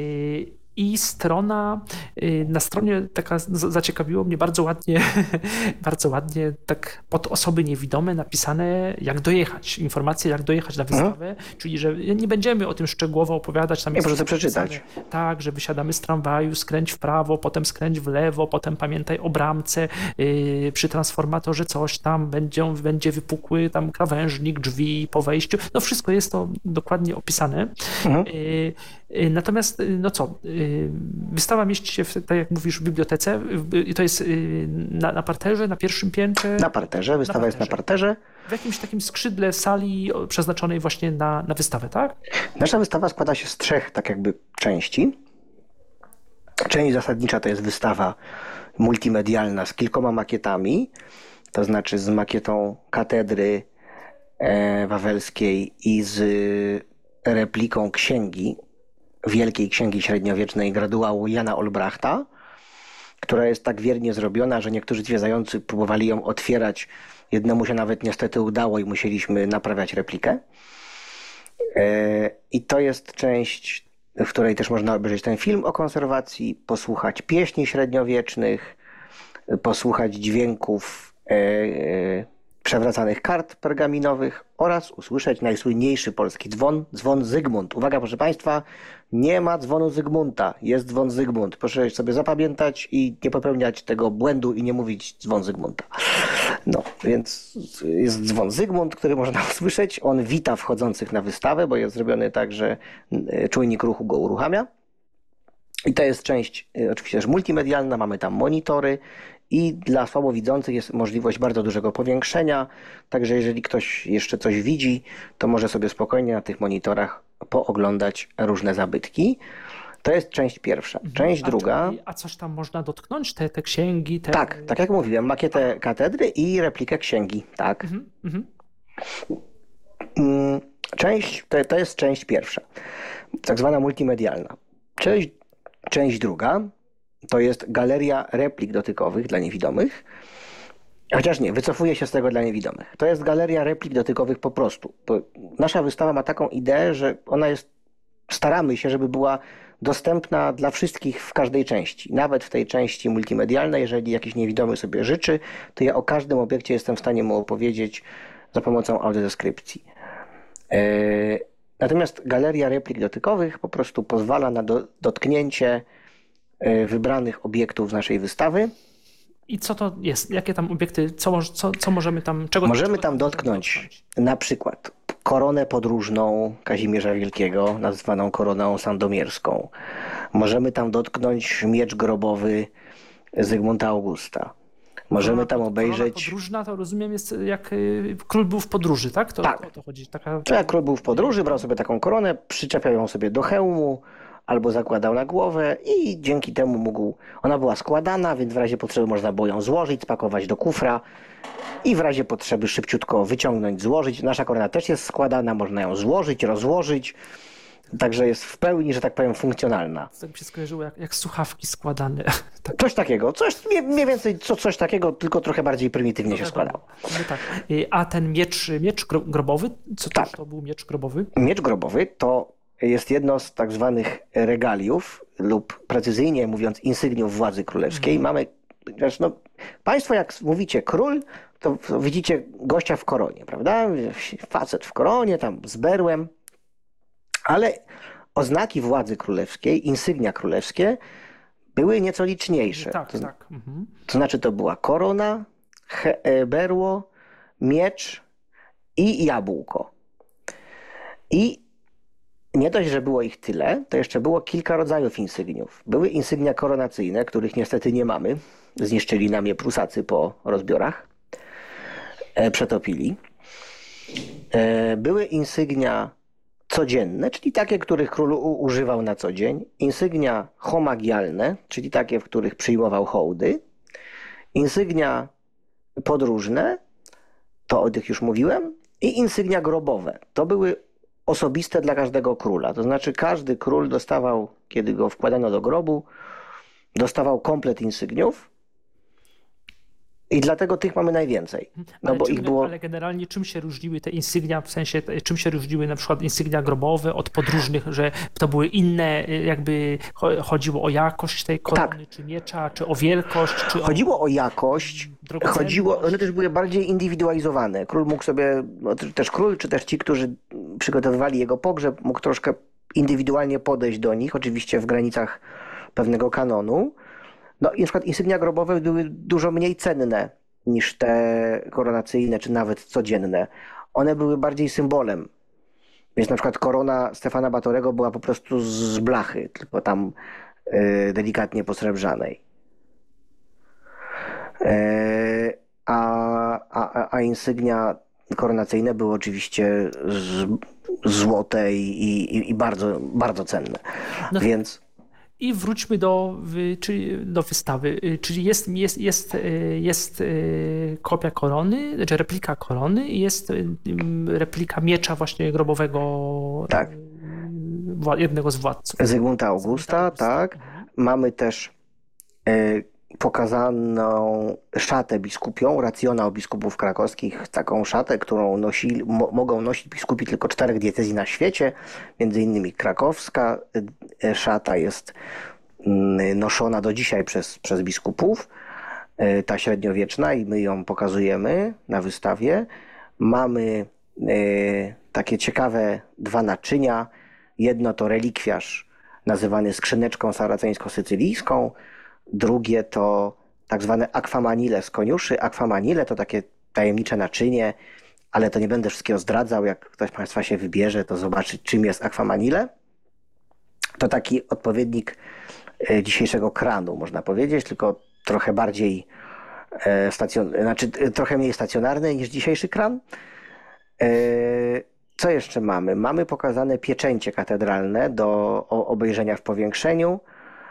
S2: I strona, na stronie taka zaciekawiło mnie bardzo ładnie, bardzo ładnie tak pod osoby niewidome napisane, jak dojechać, informacje jak dojechać na wystawę, mhm. czyli że nie będziemy o tym szczegółowo opowiadać. Tam
S3: nie, proszę to przeczytać.
S2: Tak, że wysiadamy z tramwaju, skręć w prawo, potem skręć w lewo, potem pamiętaj o bramce, yy, przy transformatorze coś tam, będzie, będzie wypukły tam krawężnik, drzwi po wejściu. No wszystko jest to dokładnie opisane. Mhm. Yy, yy, natomiast, no co, yy, wystawa mieści się, w, tak jak mówisz, w bibliotece i to jest na, na parterze, na pierwszym piętrze?
S3: Na parterze, wystawa na parterze. jest na parterze.
S2: W jakimś takim skrzydle sali przeznaczonej właśnie na, na wystawę, tak?
S3: Nasza wystawa składa się z trzech tak jakby części. Część zasadnicza to jest wystawa multimedialna z kilkoma makietami, to znaczy z makietą katedry e, wawelskiej i z repliką księgi, Wielkiej Księgi Średniowiecznej graduału Jana Olbrachta, która jest tak wiernie zrobiona, że niektórzy zwiedzający próbowali ją otwierać. Jednemu się nawet niestety udało i musieliśmy naprawiać replikę. I to jest część, w której też można obejrzeć ten film o konserwacji, posłuchać pieśni średniowiecznych, posłuchać dźwięków przewracanych kart pergaminowych oraz usłyszeć najsłynniejszy polski dzwon, dzwon Zygmunt. Uwaga, proszę Państwa, nie ma dzwonu Zygmunta, jest dzwon Zygmunt. Proszę sobie zapamiętać i nie popełniać tego błędu i nie mówić dzwon Zygmunta. No, więc jest dzwon Zygmunt, który można usłyszeć. On wita wchodzących na wystawę, bo jest zrobiony tak, że czujnik ruchu go uruchamia. I to jest część oczywiście też multimedialna, mamy tam monitory, i dla słabowidzących jest możliwość bardzo dużego powiększenia, także jeżeli ktoś jeszcze coś widzi, to może sobie spokojnie na tych monitorach pooglądać różne zabytki. To jest część pierwsza. Część
S2: a,
S3: druga...
S2: A coś tam można dotknąć? Te, te księgi? Te...
S3: Tak, tak jak mówiłem, makietę katedry i replikę księgi. Tak. Mhm, mhm. Część, to, to jest część pierwsza, tak zwana multimedialna. Część, część druga to jest galeria replik dotykowych dla niewidomych. Chociaż nie, wycofuję się z tego dla niewidomych. To jest galeria replik dotykowych po prostu. Bo nasza wystawa ma taką ideę, że ona jest, staramy się, żeby była dostępna dla wszystkich w każdej części. Nawet w tej części multimedialnej, jeżeli jakiś niewidomy sobie życzy, to ja o każdym obiekcie jestem w stanie mu opowiedzieć za pomocą audiodeskrypcji. Yy, natomiast galeria replik dotykowych po prostu pozwala na do, dotknięcie wybranych obiektów z naszej wystawy.
S2: I co to jest? Jakie tam obiekty? Co, co, co możemy tam... Czego,
S3: możemy
S2: czego
S3: tam dotknąć, dotknąć na przykład koronę podróżną Kazimierza Wielkiego, nazwaną koroną sandomierską. Możemy tam dotknąć miecz grobowy Zygmunta Augusta. Możemy korona, tam obejrzeć...
S2: Korona podróżna to rozumiem jest jak król był w podróży, tak? To,
S3: tak.
S2: O to chodzi. Taka...
S3: Jak król był w podróży, brał sobie taką koronę, przyczepiał ją sobie do hełmu, albo zakładał na głowę i dzięki temu mógł... Ona była składana, więc w razie potrzeby można było ją złożyć, spakować do kufra i w razie potrzeby szybciutko wyciągnąć, złożyć. Nasza korona też jest składana, można ją złożyć, rozłożyć. Także jest w pełni, że tak powiem, funkcjonalna.
S2: Tak mi się skojarzyło, jak, jak słuchawki składane. Tak.
S3: Coś takiego, coś mniej więcej co, coś takiego, tylko trochę bardziej prymitywnie no, się składało.
S2: No tak. A ten miecz, miecz grobowy, co tak. to był miecz grobowy?
S3: Miecz grobowy to jest jedno z tak zwanych regaliów lub precyzyjnie mówiąc insygniów władzy królewskiej. Hmm. Mamy, no, państwo jak mówicie król, to widzicie gościa w koronie, prawda? Facet w koronie, tam z berłem, ale oznaki władzy królewskiej, insygnia królewskie były nieco liczniejsze.
S2: Tak,
S3: to,
S2: tak. Mhm.
S3: to znaczy to była korona, he, berło, miecz i jabłko. I nie dość, że było ich tyle, to jeszcze było kilka rodzajów insygniów. Były insygnia koronacyjne, których niestety nie mamy. Zniszczyli nam je Prusacy po rozbiorach. E, przetopili. E, były insygnia codzienne, czyli takie, których król używał na co dzień. Insygnia homagialne, czyli takie, w których przyjmował hołdy. Insygnia podróżne, to o tych już mówiłem. I insygnia grobowe. To były osobiste dla każdego króla. To znaczy każdy król dostawał, kiedy go wkładano do grobu, dostawał komplet insygniów i dlatego tych mamy najwięcej. No
S2: ale,
S3: bo
S2: czym,
S3: ich było...
S2: ale generalnie czym się różniły te insygnia, w sensie czym się różniły na przykład insygnia grobowe od podróżnych, że to były inne, jakby chodziło o jakość tej korony, tak. czy miecza, czy o wielkość? Czy
S3: chodziło
S2: o,
S3: o jakość, chodziło, one też były bardziej indywidualizowane. Król mógł sobie, no, też król, czy też ci, którzy przygotowywali jego pogrzeb, mógł troszkę indywidualnie podejść do nich, oczywiście w granicach pewnego kanonu. No i na przykład insygnia grobowe były dużo mniej cenne niż te koronacyjne, czy nawet codzienne. One były bardziej symbolem. Więc na przykład korona Stefana Batorego była po prostu z blachy, tylko tam yy, delikatnie posrebrzanej. Yy, a, a, a insygnia koronacyjne były oczywiście z, złote i, i, i bardzo, bardzo cenne. No. Więc...
S2: I wróćmy do, czyli do wystawy, czyli jest, jest, jest, jest kopia korony, znaczy replika korony i jest replika miecza właśnie grobowego
S3: tak.
S2: jednego z władców.
S3: Zygmunta Augusta, Augusta. tak. Mamy też pokazaną szatę biskupią, racjonał biskupów krakowskich, taką szatę, którą nosili, mo, mogą nosić biskupi tylko czterech diecezji na świecie, między innymi krakowska. Szata jest noszona do dzisiaj przez, przez biskupów, ta średniowieczna, i my ją pokazujemy na wystawie. Mamy takie ciekawe dwa naczynia. Jedno to relikwiarz nazywany skrzyneczką saraceńsko-sycylijską, drugie to tak zwane akwamanile z koniuszy. Akwamanile to takie tajemnicze naczynie, ale to nie będę wszystkiego zdradzał. Jak ktoś z Państwa się wybierze, to zobaczy, czym jest akwamanile. To taki odpowiednik dzisiejszego kranu, można powiedzieć, tylko trochę bardziej stacjon... znaczy trochę mniej stacjonarny niż dzisiejszy kran. Co jeszcze mamy? Mamy pokazane pieczęcie katedralne do obejrzenia w powiększeniu.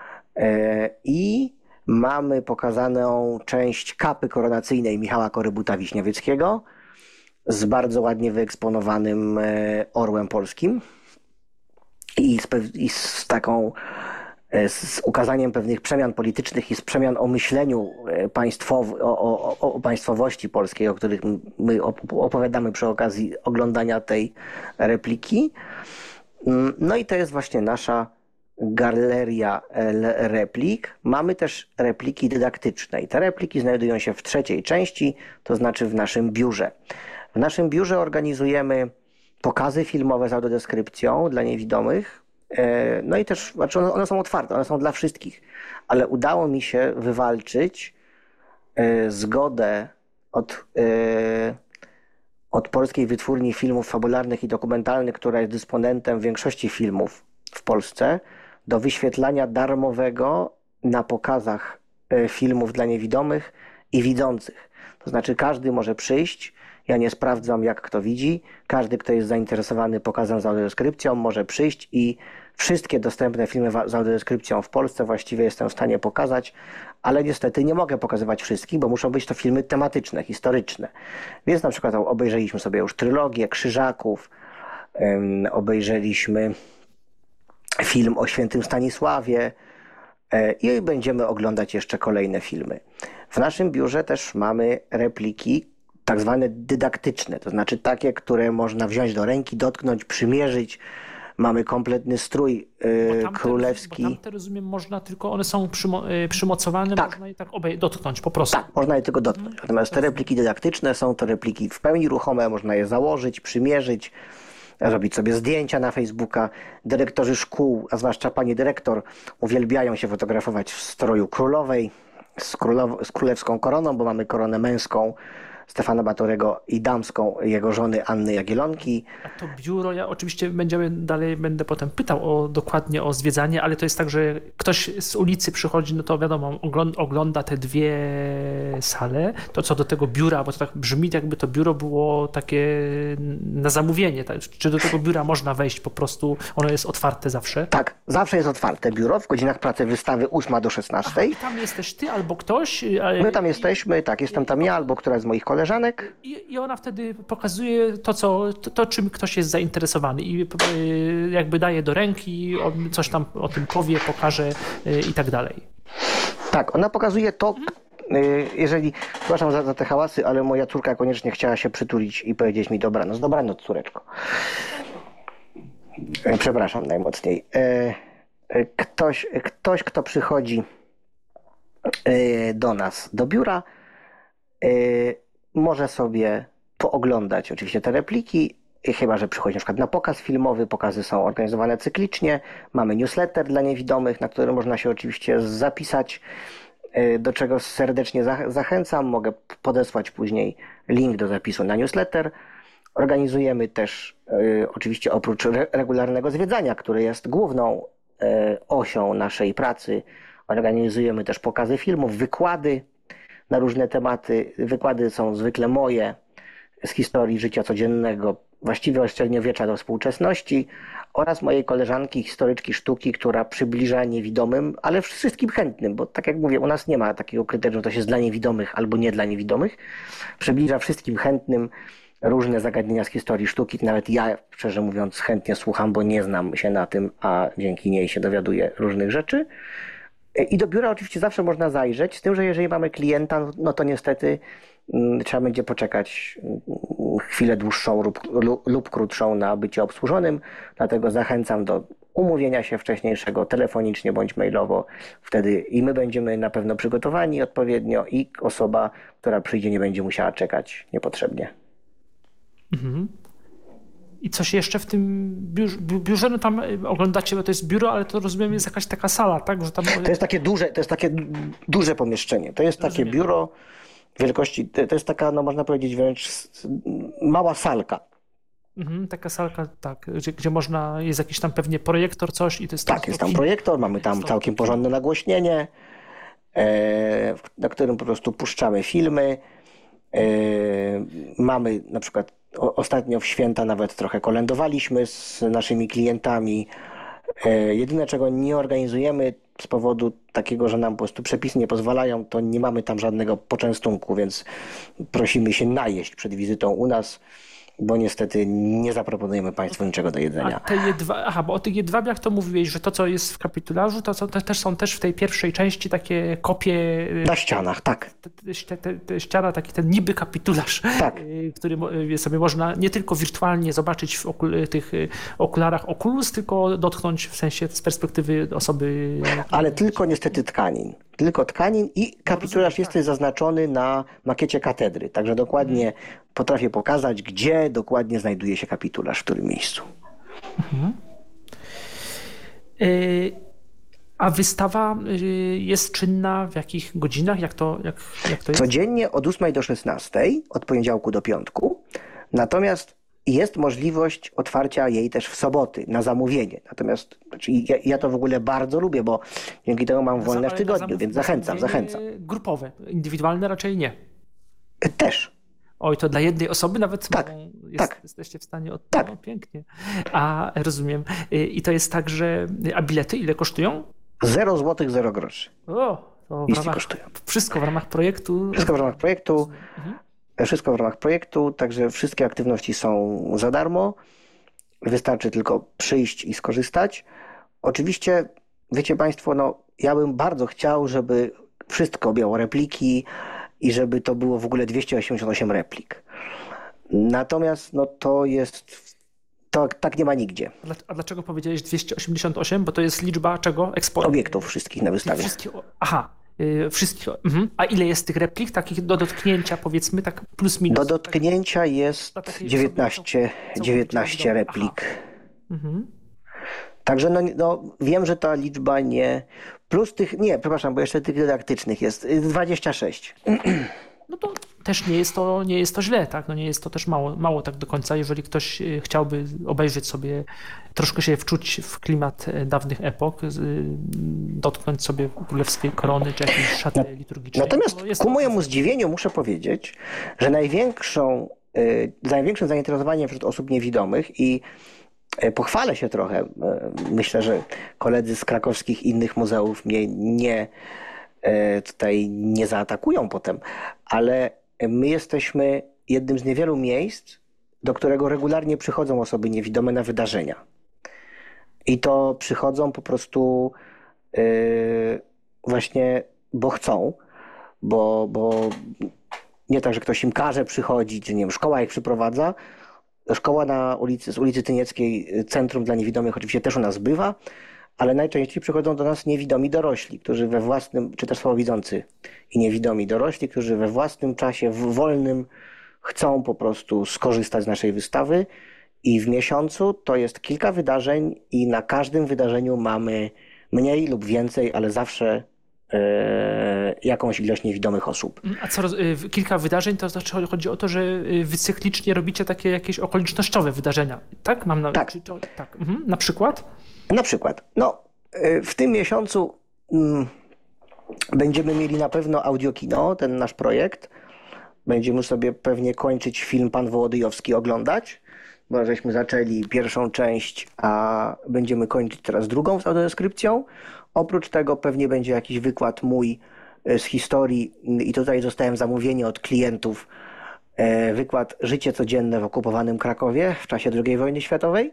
S3: I mamy pokazaną część kapy koronacyjnej Michała Korybuta-Wiśniowieckiego z bardzo ładnie wyeksponowanym orłem polskim i z, i z taką z ukazaniem pewnych przemian politycznych i z przemian o myśleniu państwow, o, o, o państwowości polskiej, o których my opowiadamy przy okazji oglądania tej repliki. No i to jest właśnie nasza galeria replik. Mamy też repliki dydaktyczne i te repliki znajdują się w trzeciej części, to znaczy w naszym biurze. W naszym biurze organizujemy pokazy filmowe z audiodeskrypcją dla niewidomych. No i też, znaczy one, one są otwarte, one są dla wszystkich, ale udało mi się wywalczyć zgodę od, od Polskiej Wytwórni Filmów Fabularnych i Dokumentalnych, która jest dysponentem większości filmów w Polsce, do wyświetlania darmowego na pokazach filmów dla niewidomych i widzących. To znaczy każdy może przyjść, ja nie sprawdzam, jak kto widzi, każdy, kto jest zainteresowany pokazem z audiodeskrypcją, może przyjść i wszystkie dostępne filmy z audiodeskrypcją w Polsce właściwie jestem w stanie pokazać, ale niestety nie mogę pokazywać wszystkich, bo muszą być to filmy tematyczne, historyczne. Więc na przykład obejrzeliśmy sobie już trylogię Krzyżaków, obejrzeliśmy film o świętym Stanisławie i będziemy oglądać jeszcze kolejne filmy. W naszym biurze też mamy repliki tak zwane dydaktyczne, to znaczy takie, które można wziąć do ręki, dotknąć, przymierzyć. Mamy kompletny strój y,
S2: bo
S3: królewski.
S2: Bo tamte, rozumiem, można tylko, one są przymo, y, przymocowane,
S3: tak.
S2: można je tak obej dotknąć po prostu.
S3: Tak, można je tylko dotknąć. Natomiast te repliki dydaktyczne są to repliki w pełni ruchome, można je założyć, przymierzyć, robić sobie zdjęcia na Facebooka. Dyrektorzy szkół, a zwłaszcza pani dyrektor, uwielbiają się fotografować w stroju królowej, z, królow z królewską koroną, bo mamy koronę męską Stefana Batorego i damską jego żony Anny Jagiellonki.
S2: A to biuro, ja oczywiście będziemy dalej, będę potem pytał o, dokładnie o zwiedzanie, ale to jest tak, że ktoś z ulicy przychodzi, no to wiadomo, ogląda, ogląda te dwie sale, to co do tego biura, bo to tak brzmi, jakby to biuro było takie na zamówienie. Tak? Czy do tego biura można wejść po prostu, ono jest otwarte zawsze?
S3: Tak, zawsze jest otwarte biuro, w godzinach pracy wystawy ósma do szesnastej.
S2: Aha, tam jesteś ty albo ktoś?
S3: My tam jesteśmy, tak, jestem tam ja albo któraś z moich koleżanek.
S2: I, I ona wtedy pokazuje to, co, to, to, czym ktoś jest zainteresowany i jakby daje do ręki, on coś tam o tym powie, pokaże i tak dalej.
S3: Tak, ona pokazuje to, jeżeli, przepraszam za, za te hałasy, ale moja córka koniecznie chciała się przytulić i powiedzieć mi dobranoc. Dobranoc, córeczko. Przepraszam najmocniej. Ktoś, ktoś kto przychodzi do nas, do biura, może sobie pooglądać oczywiście te repliki, chyba że przychodzi na przykład na pokaz filmowy. Pokazy są organizowane cyklicznie. Mamy newsletter dla niewidomych, na który można się oczywiście zapisać, do czego serdecznie zachęcam. Mogę podesłać później link do zapisu na newsletter. Organizujemy też oczywiście oprócz regularnego zwiedzania, które jest główną osią naszej pracy, organizujemy też pokazy filmów, wykłady na różne tematy. Wykłady są zwykle moje z historii życia codziennego, właściwie od średniowiecza do współczesności, oraz mojej koleżanki, historyczki sztuki, która przybliża niewidomym, ale wszystkim chętnym, bo tak jak mówię, u nas nie ma takiego kryterium, że to jest dla niewidomych albo nie dla niewidomych. Przybliża wszystkim chętnym różne zagadnienia z historii sztuki. Nawet ja, szczerze mówiąc, chętnie słucham, bo nie znam się na tym, a dzięki niej się dowiaduję różnych rzeczy. I do biura oczywiście zawsze można zajrzeć, z tym, że jeżeli mamy klienta, no to niestety trzeba będzie poczekać chwilę dłuższą lub, lub krótszą na bycie obsłużonym. Dlatego zachęcam do umówienia się wcześniejszego telefonicznie bądź mailowo. Wtedy i my będziemy na pewno przygotowani odpowiednio i osoba, która przyjdzie, nie będzie musiała czekać niepotrzebnie.
S2: Mhm. I coś jeszcze w tym biurze, biurze, no tam oglądacie, bo to jest biuro, ale to rozumiem jest jakaś taka sala, tak? Że tam...
S3: To jest takie duże, to jest takie duże pomieszczenie. To jest takie rozumiem. Biuro wielkości, to jest taka, no można powiedzieć wręcz mała salka.
S2: Mhm, taka salka, tak, gdzie, gdzie można, jest jakiś tam pewnie projektor, coś i to jest...
S3: Tak, jest tam projektor, mamy tam całkiem porządne nagłośnienie, e, na którym po prostu puszczamy filmy. E, mamy na przykład o, ostatnio w święta nawet trochę kolędowaliśmy z naszymi klientami. E, jedyne, czego nie organizujemy z powodu takiego, że nam po prostu przepisy nie pozwalają, to nie mamy tam żadnego poczęstunku, więc prosimy się najeść przed wizytą u nas, bo niestety nie zaproponujemy Państwu niczego do jedzenia.
S2: A te jedwa... Aha, bo o tych jedwabiach to mówiłeś, że to, co jest w kapitularzu, to, co, to też są też w tej pierwszej części takie kopie...
S3: Na ścianach, tak.
S2: Te, te, te ściana, taki ten niby kapitularz, tak. Który sobie można nie tylko wirtualnie zobaczyć w okul... tych okularach Oculus, tylko dotknąć w sensie z perspektywy osoby...
S3: Ale tylko niestety tkanin. Tylko tkanin i kapitularz jest też zaznaczony na makiecie katedry. Także dokładnie hmm. potrafię pokazać, gdzie dokładnie znajduje się kapitularz, w którym miejscu.
S2: Mhm. Y- a wystawa y- jest czynna w jakich godzinach? Jak to, jak, jak to jest?
S3: Codziennie od ósmej do szesnastej, od poniedziałku do piątku. Natomiast jest możliwość otwarcia jej też w soboty na zamówienie. Natomiast znaczy ja, ja to w ogóle bardzo lubię, bo dzięki temu mam wolne w tygodniu, więc zachęcam, zachęcam.
S2: Grupowe, indywidualne raczej nie.
S3: Też.
S2: Oj, to dla jednej osoby nawet
S3: tak,
S2: jest,
S3: tak.
S2: jesteście w stanie... Od...
S3: Tak.
S2: No, pięknie. A rozumiem. I to jest tak, że... A bilety ile kosztują?
S3: Zero złotych, zero groszy.
S2: O, to w ramach... kosztują. Wszystko w ramach projektu.
S3: Wszystko w ramach projektu. Mhm. Wszystko w ramach projektu, także wszystkie aktywności są za darmo. Wystarczy tylko przyjść i skorzystać. oczywiście, wiecie Państwo, no ja bym bardzo chciał, żeby wszystko miało repliki i żeby to było w ogóle dwieście osiemdziesiąt osiem replik. Natomiast no to jest, to tak nie ma nigdzie.
S2: A dlaczego powiedziałeś dwieście osiemdziesiąt osiem? Bo to jest liczba czego? Eksportu?
S3: Obiektów wszystkich na wystawie.
S2: Wszystkie, aha, yy, wszystkich. Mhm. A ile jest tych replik, takich do dotknięcia, powiedzmy, tak plus minus?
S3: Do dotknięcia tak, jest dziewiętnaście, dziewiętnaście replik. Mhm. Także no, no, wiem, że ta liczba nie... Plus tych, nie, przepraszam, bo jeszcze tych dydaktycznych jest dwadzieścia sześć.
S2: No to też nie jest to, nie jest to źle, tak? No nie jest to też mało, mało tak do końca. Jeżeli ktoś chciałby obejrzeć sobie, troszkę się wczuć w klimat dawnych epok, dotknąć sobie królewskiej korony czy jakiejś szaty liturgicznej.
S3: Natomiast ku mojemu zdziwieniu muszę powiedzieć, że największą, największym zainteresowaniem wśród osób niewidomych i pochwalę się trochę, myślę, że koledzy z krakowskich innych muzeów mnie nie tutaj nie zaatakują potem, ale my jesteśmy jednym z niewielu miejsc, do którego regularnie przychodzą osoby niewidome na wydarzenia. I to przychodzą po prostu yy, właśnie, bo chcą, bo, bo nie tak, że ktoś im każe przychodzić, że nie wiem, szkoła ich przyprowadza. Szkoła na ulicy, z ulicy Tynieckiej, Centrum dla Niewidomych oczywiście też u nas bywa, ale najczęściej przychodzą do nas niewidomi dorośli, którzy we własnym, czy też słabowidzący i niewidomi dorośli, którzy we własnym czasie, w wolnym chcą po prostu skorzystać z naszej wystawy i w miesiącu to jest kilka wydarzeń i na każdym wydarzeniu mamy mniej lub więcej, ale zawsze e, jakąś ilość niewidomych osób.
S2: A co, kilka wydarzeń, to znaczy chodzi o to, że wy cyklicznie robicie takie jakieś okolicznościowe wydarzenia, tak? Mam na,
S3: tak.
S2: Czy to, tak. Mhm. Na przykład?
S3: Na przykład, no w tym miesiącu mm, będziemy mieli na pewno audiokino, ten nasz projekt. Będziemy sobie pewnie kończyć film Pan Wołodyjowski oglądać, bo żeśmy zaczęli pierwszą część, a będziemy kończyć teraz drugą z audiodeskrypcją. Oprócz tego pewnie będzie jakiś wykład mój z historii i tutaj dostałem zamówienie od klientów. Wykład Życie codzienne w okupowanym Krakowie w czasie drugiej wojny światowej.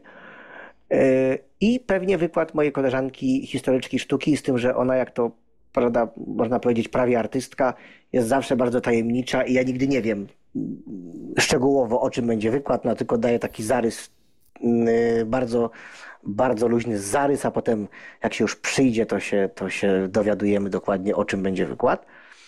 S3: I pewnie wykład mojej koleżanki historyczki sztuki, z tym, że ona, jak to prawda, można powiedzieć prawie artystka, jest zawsze bardzo tajemnicza i ja nigdy nie wiem szczegółowo, o czym będzie wykład, no tylko daję taki zarys, bardzo, bardzo luźny zarys, a potem jak się już przyjdzie, to się, to się dowiadujemy dokładnie, o czym będzie wykład.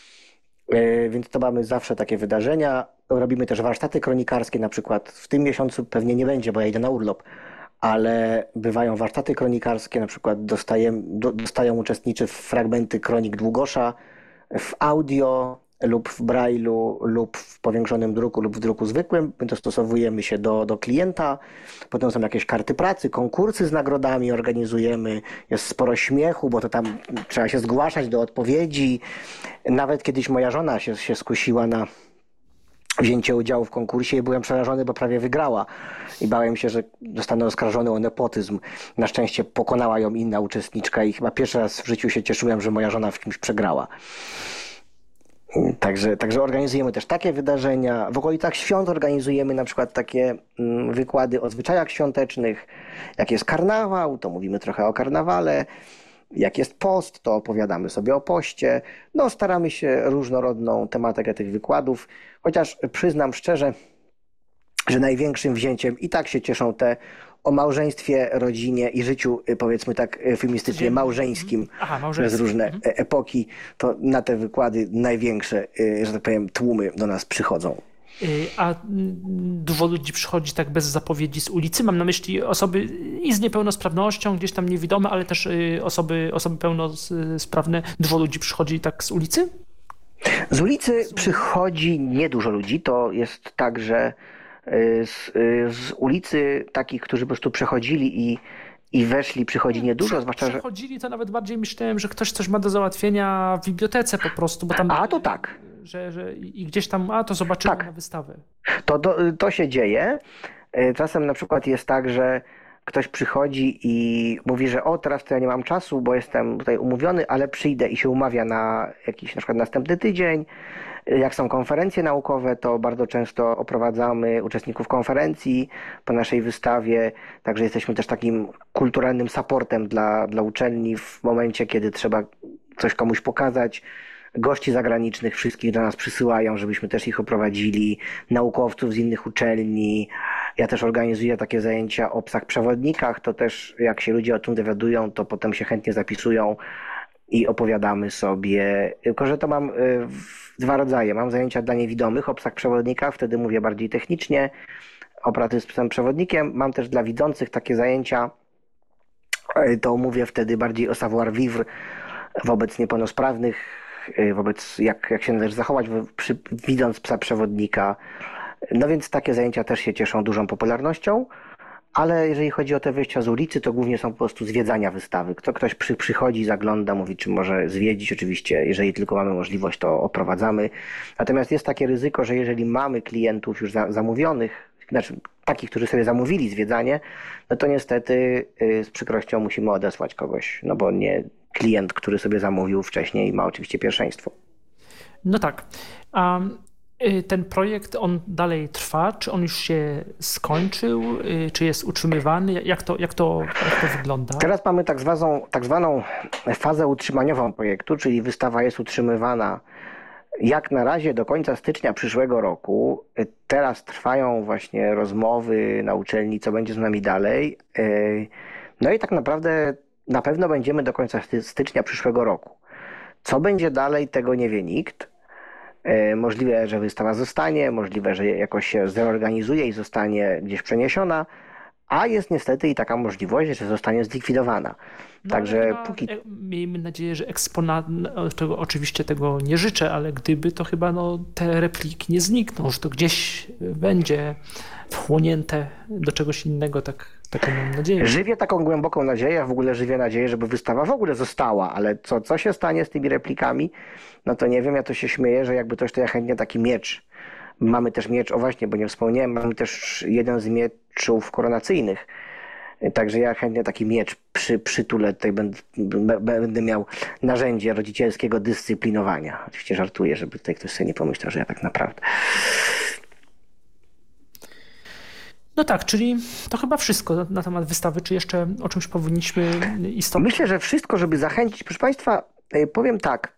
S3: Więc to mamy zawsze takie wydarzenia. Robimy też warsztaty kronikarskie, na przykład w tym miesiącu pewnie nie będzie, bo ja idę na urlop, ale bywają warsztaty kronikarskie, na przykład dostaję, do, dostają uczestnicy fragmenty kronik Długosza w audio lub w brailu, lub w powiększonym druku, lub w druku zwykłym. My dostosowujemy się do, do klienta. Potem są jakieś karty pracy, konkursy z nagrodami organizujemy. Jest sporo śmiechu, bo to tam trzeba się zgłaszać do odpowiedzi. Nawet kiedyś moja żona się, się skusiła na wzięcie udziału w konkursie i byłem przerażony, bo prawie wygrała i bałem się, że zostanę oskarżony o nepotyzm. Na szczęście pokonała ją inna uczestniczka i chyba pierwszy raz w życiu się cieszyłem, że moja żona w kimś przegrała. Także, także organizujemy też takie wydarzenia. W okolicach świąt organizujemy na przykład takie wykłady o zwyczajach świątecznych. Jak jest karnawał, to mówimy trochę o karnawale. Jak jest post, to opowiadamy sobie o poście. No, staramy się różnorodną tematykę tych wykładów, chociaż przyznam szczerze, że największym wzięciem i tak się cieszą te o małżeństwie, rodzinie i życiu, powiedzmy tak filmistycznie małżeńskim, Aha, małżeńskim. Przez różne mhm. epoki, to na te wykłady największe, że tak powiem, tłumy do nas przychodzą.
S2: A dużo ludzi przychodzi tak bez zapowiedzi z ulicy? Mam na myśli osoby i z niepełnosprawnością, gdzieś tam niewidome, ale też osoby, osoby pełnosprawne. Dużo ludzi przychodzi tak z ulicy?
S3: Z ulicy przychodzi niedużo ludzi. To jest tak, że z, z ulicy takich, którzy po prostu przechodzili i, i weszli, przychodzi niedużo. Zwłaszcza, że
S2: przechodzili, to nawet bardziej myślałem, że ktoś coś ma do załatwienia w bibliotece po prostu. Bo tam,
S3: a to tak.
S2: Że, że i gdzieś tam, a to zobaczymy
S3: tak.
S2: na wystawę.
S3: To, to, to się dzieje. Czasem na przykład jest tak, że ktoś przychodzi i mówi, że o, teraz to ja nie mam czasu, bo jestem tutaj umówiony, ale przyjdę i się umawia na jakiś na przykład następny tydzień. Jak są konferencje naukowe, to bardzo często oprowadzamy uczestników konferencji po naszej wystawie, także jesteśmy też takim kulturalnym supportem dla, dla uczelni w momencie, kiedy trzeba coś komuś pokazać. Gości zagranicznych wszystkich do nas przysyłają, żebyśmy też ich oprowadzili, naukowców z innych uczelni. Ja też organizuję takie zajęcia o psach przewodnikach, to też jak się ludzie o tym dowiadują, to potem się chętnie zapisują i opowiadamy sobie. Tylko że to mam dwa rodzaje. Mam zajęcia dla niewidomych o psach przewodnikach, wtedy mówię bardziej technicznie, o pracy z psem przewodnikiem. Mam też dla widzących takie zajęcia, to mówię wtedy bardziej o savoir-vivre wobec niepełnosprawnych, wobec jak, jak się należy zachować, przy, widząc psa przewodnika. No więc takie zajęcia też się cieszą dużą popularnością, ale jeżeli chodzi o te wyjścia z ulicy, to głównie są po prostu zwiedzania wystawy. Kto ktoś przy, przychodzi, zagląda, mówi, czy może zwiedzić, oczywiście, jeżeli tylko mamy możliwość, to oprowadzamy. Natomiast jest takie ryzyko, że jeżeli mamy klientów już za, zamówionych, znaczy takich, którzy sobie zamówili zwiedzanie, no to niestety y, z przykrością musimy odesłać kogoś, no bo nie klient, który sobie zamówił wcześniej, ma oczywiście pierwszeństwo.
S2: No tak. A ten projekt, on dalej trwa? Czy on już się skończył? Czy jest utrzymywany? Jak to, jak to, jak to wygląda?
S3: Teraz mamy tak zwaną, tak zwaną fazę utrzymaniową projektu, czyli wystawa jest utrzymywana jak na razie do końca stycznia przyszłego roku. Teraz trwają właśnie rozmowy na uczelni, co będzie z nami dalej. No i tak naprawdę na pewno będziemy do końca stycznia przyszłego roku. Co będzie dalej, tego nie wie nikt. Możliwe, że wystawa zostanie, możliwe, że jakoś się zreorganizuje i zostanie gdzieś przeniesiona, a jest niestety i taka możliwość, że zostanie zlikwidowana.
S2: No,
S3: Także póki...
S2: Miejmy nadzieję, że eksponat, tego, oczywiście tego nie życzę, ale gdyby, to chyba no, te repliki nie znikną, że to gdzieś będzie wchłonięte do czegoś innego, tak, taką mam nadzieję.
S3: Żywię taką głęboką nadzieję, w ogóle żywię nadzieję, żeby wystawa w ogóle została, ale co, co się stanie z tymi replikami, no to nie wiem, ja to się śmieję, że jakby coś, to ja chętnie taki miecz. Mamy też miecz, o właśnie, bo nie wspomniałem, mamy też jeden z mieczów koronacyjnych, także ja chętnie taki miecz przy, przytulę, tutaj będę, będę miał narzędzie rodzicielskiego dyscyplinowania. Oczywiście żartuję, żeby tutaj ktoś sobie nie pomyślał, że ja tak naprawdę...
S2: No tak, czyli to chyba wszystko na temat wystawy. Czy jeszcze o czymś powinniśmy istotnie...
S3: Myślę, że wszystko, żeby zachęcić. Proszę Państwa, powiem tak.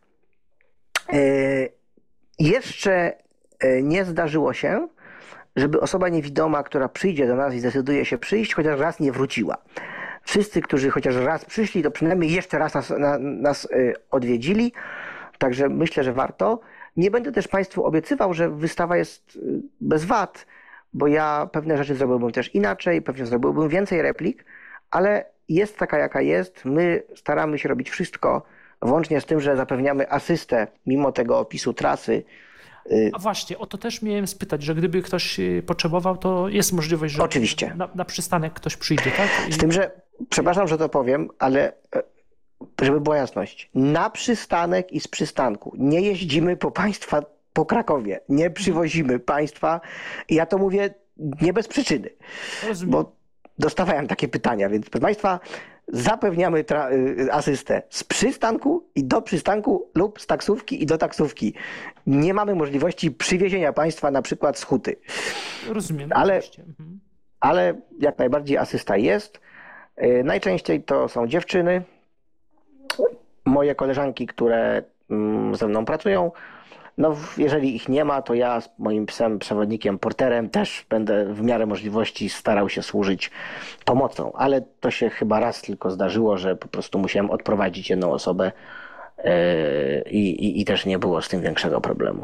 S3: Jeszcze nie zdarzyło się, żeby osoba niewidoma, która przyjdzie do nas i zdecyduje się przyjść, chociaż raz nie wróciła. Wszyscy, którzy chociaż raz przyszli, to przynajmniej jeszcze raz nas, na, nas odwiedzili. Także myślę, że warto. Nie będę też Państwu obiecywał, że wystawa jest bez wad, bo ja pewne rzeczy zrobiłbym też inaczej, pewnie zrobiłbym więcej replik, ale jest taka, jaka jest. My staramy się robić wszystko, włącznie z tym, że zapewniamy asystę mimo tego opisu trasy.
S2: A właśnie, o to też miałem spytać, że gdyby ktoś potrzebował, to jest możliwość, że
S3: Oczywiście.
S2: Na, na przystanek ktoś przyjdzie, tak? I...
S3: Z tym, że, przepraszam, że to powiem, ale żeby była jasność, na przystanek i z przystanku nie jeździmy po Państwa po Krakowie, nie przywozimy Państwa i ja to mówię nie bez przyczyny,
S2: Rozumiem.
S3: Bo dostawałem takie pytania, więc proszę Państwa, zapewniamy tra- asystę z przystanku i do przystanku lub z taksówki i do taksówki. Nie mamy możliwości przywiezienia Państwa na przykład z Huty.
S2: Rozumiem.
S3: Ale,
S2: mhm.
S3: ale jak najbardziej asysta jest. Najczęściej to są dziewczyny, moje koleżanki, które ze mną pracują. No, jeżeli ich nie ma, to ja z moim psem, przewodnikiem, porterem też będę w miarę możliwości starał się służyć pomocą, ale to się chyba raz tylko zdarzyło, że po prostu musiałem odprowadzić jedną osobę yy, i, i też nie było z tym większego problemu.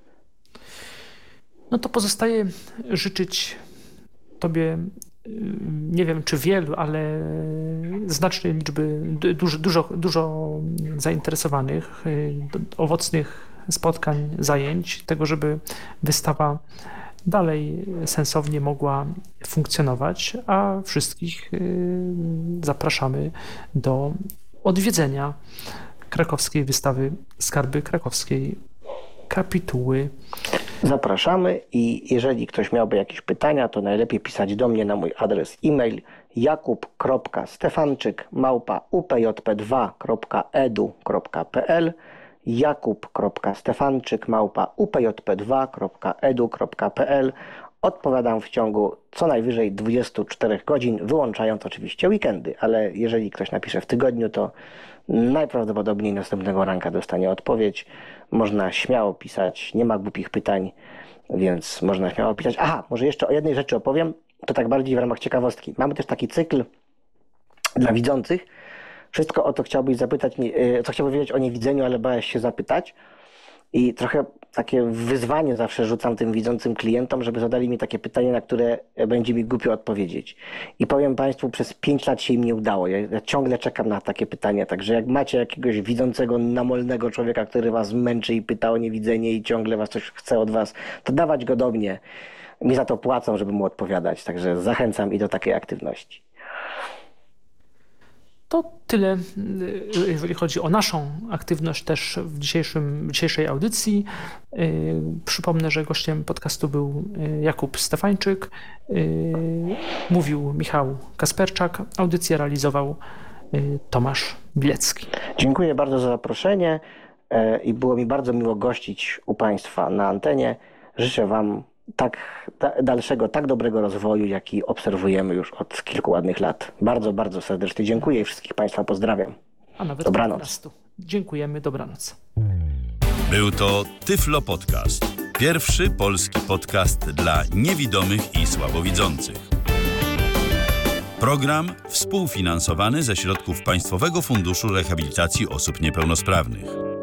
S2: No to pozostaje życzyć Tobie, nie wiem czy wielu, ale znacznej liczby, dużo, dużo, dużo zainteresowanych, owocnych spotkań, zajęć, tego, żeby wystawa dalej sensownie mogła funkcjonować, a wszystkich zapraszamy do odwiedzenia krakowskiej wystawy Skarby Krakowskiej Kapituły.
S3: Zapraszamy i jeżeli ktoś miałby jakieś pytania, to najlepiej pisać do mnie na mój adres e-mail jakub kropka stefanczyk małpa u p j p dwa kropka e d u kropka p l jakub kropka stefanczyk małpa u p j p dwa kropka e d u kropka p l. Odpowiadam w ciągu co najwyżej dwudziestu czterech godzin, wyłączając oczywiście weekendy, ale jeżeli ktoś napisze w tygodniu, to najprawdopodobniej następnego ranka dostanie odpowiedź. Można śmiało pisać, nie ma głupich pytań, więc można śmiało pisać. Aha, może jeszcze o jednej rzeczy opowiem, to tak bardziej w ramach ciekawostki. Mamy też taki cykl dla widzących. Wszystko o to chciałbyś zapytać, co chciałbym wiedzieć o niewidzeniu, ale bałeś się zapytać. I trochę takie wyzwanie zawsze rzucam tym widzącym klientom, żeby zadali mi takie pytanie, na które będzie mi głupio odpowiedzieć. I powiem Państwu, przez pięć lat się im nie udało. Ja, ja ciągle czekam na takie pytania. Także jak macie jakiegoś widzącego, namolnego człowieka, który Was męczy i pyta o niewidzenie i ciągle Was coś chce od Was, to dawać go do mnie. Mi za to płacą, żeby mu odpowiadać. Także zachęcam i do takiej aktywności.
S2: To tyle, jeżeli chodzi o naszą aktywność też w dzisiejszym, dzisiejszej audycji. Przypomnę, że gościem podcastu był Jakub Stefańczyk, mówił Michał Kasperczak, audycję realizował Tomasz Bilecki.
S3: Dziękuję bardzo za zaproszenie i było mi bardzo miło gościć u Państwa na antenie. Życzę Wam tak dalszego, tak dobrego rozwoju, jaki obserwujemy już od kilku ładnych lat. Bardzo, bardzo serdecznie dziękuję i wszystkich Państwa pozdrawiam.
S2: A nawet
S3: dobranoc.
S2: Podcastu. Dziękujemy, dobranoc.
S1: Był to Tyflo Podcast. Pierwszy polski podcast dla niewidomych i słabowidzących. Program współfinansowany ze środków Państwowego Funduszu Rehabilitacji Osób Niepełnosprawnych.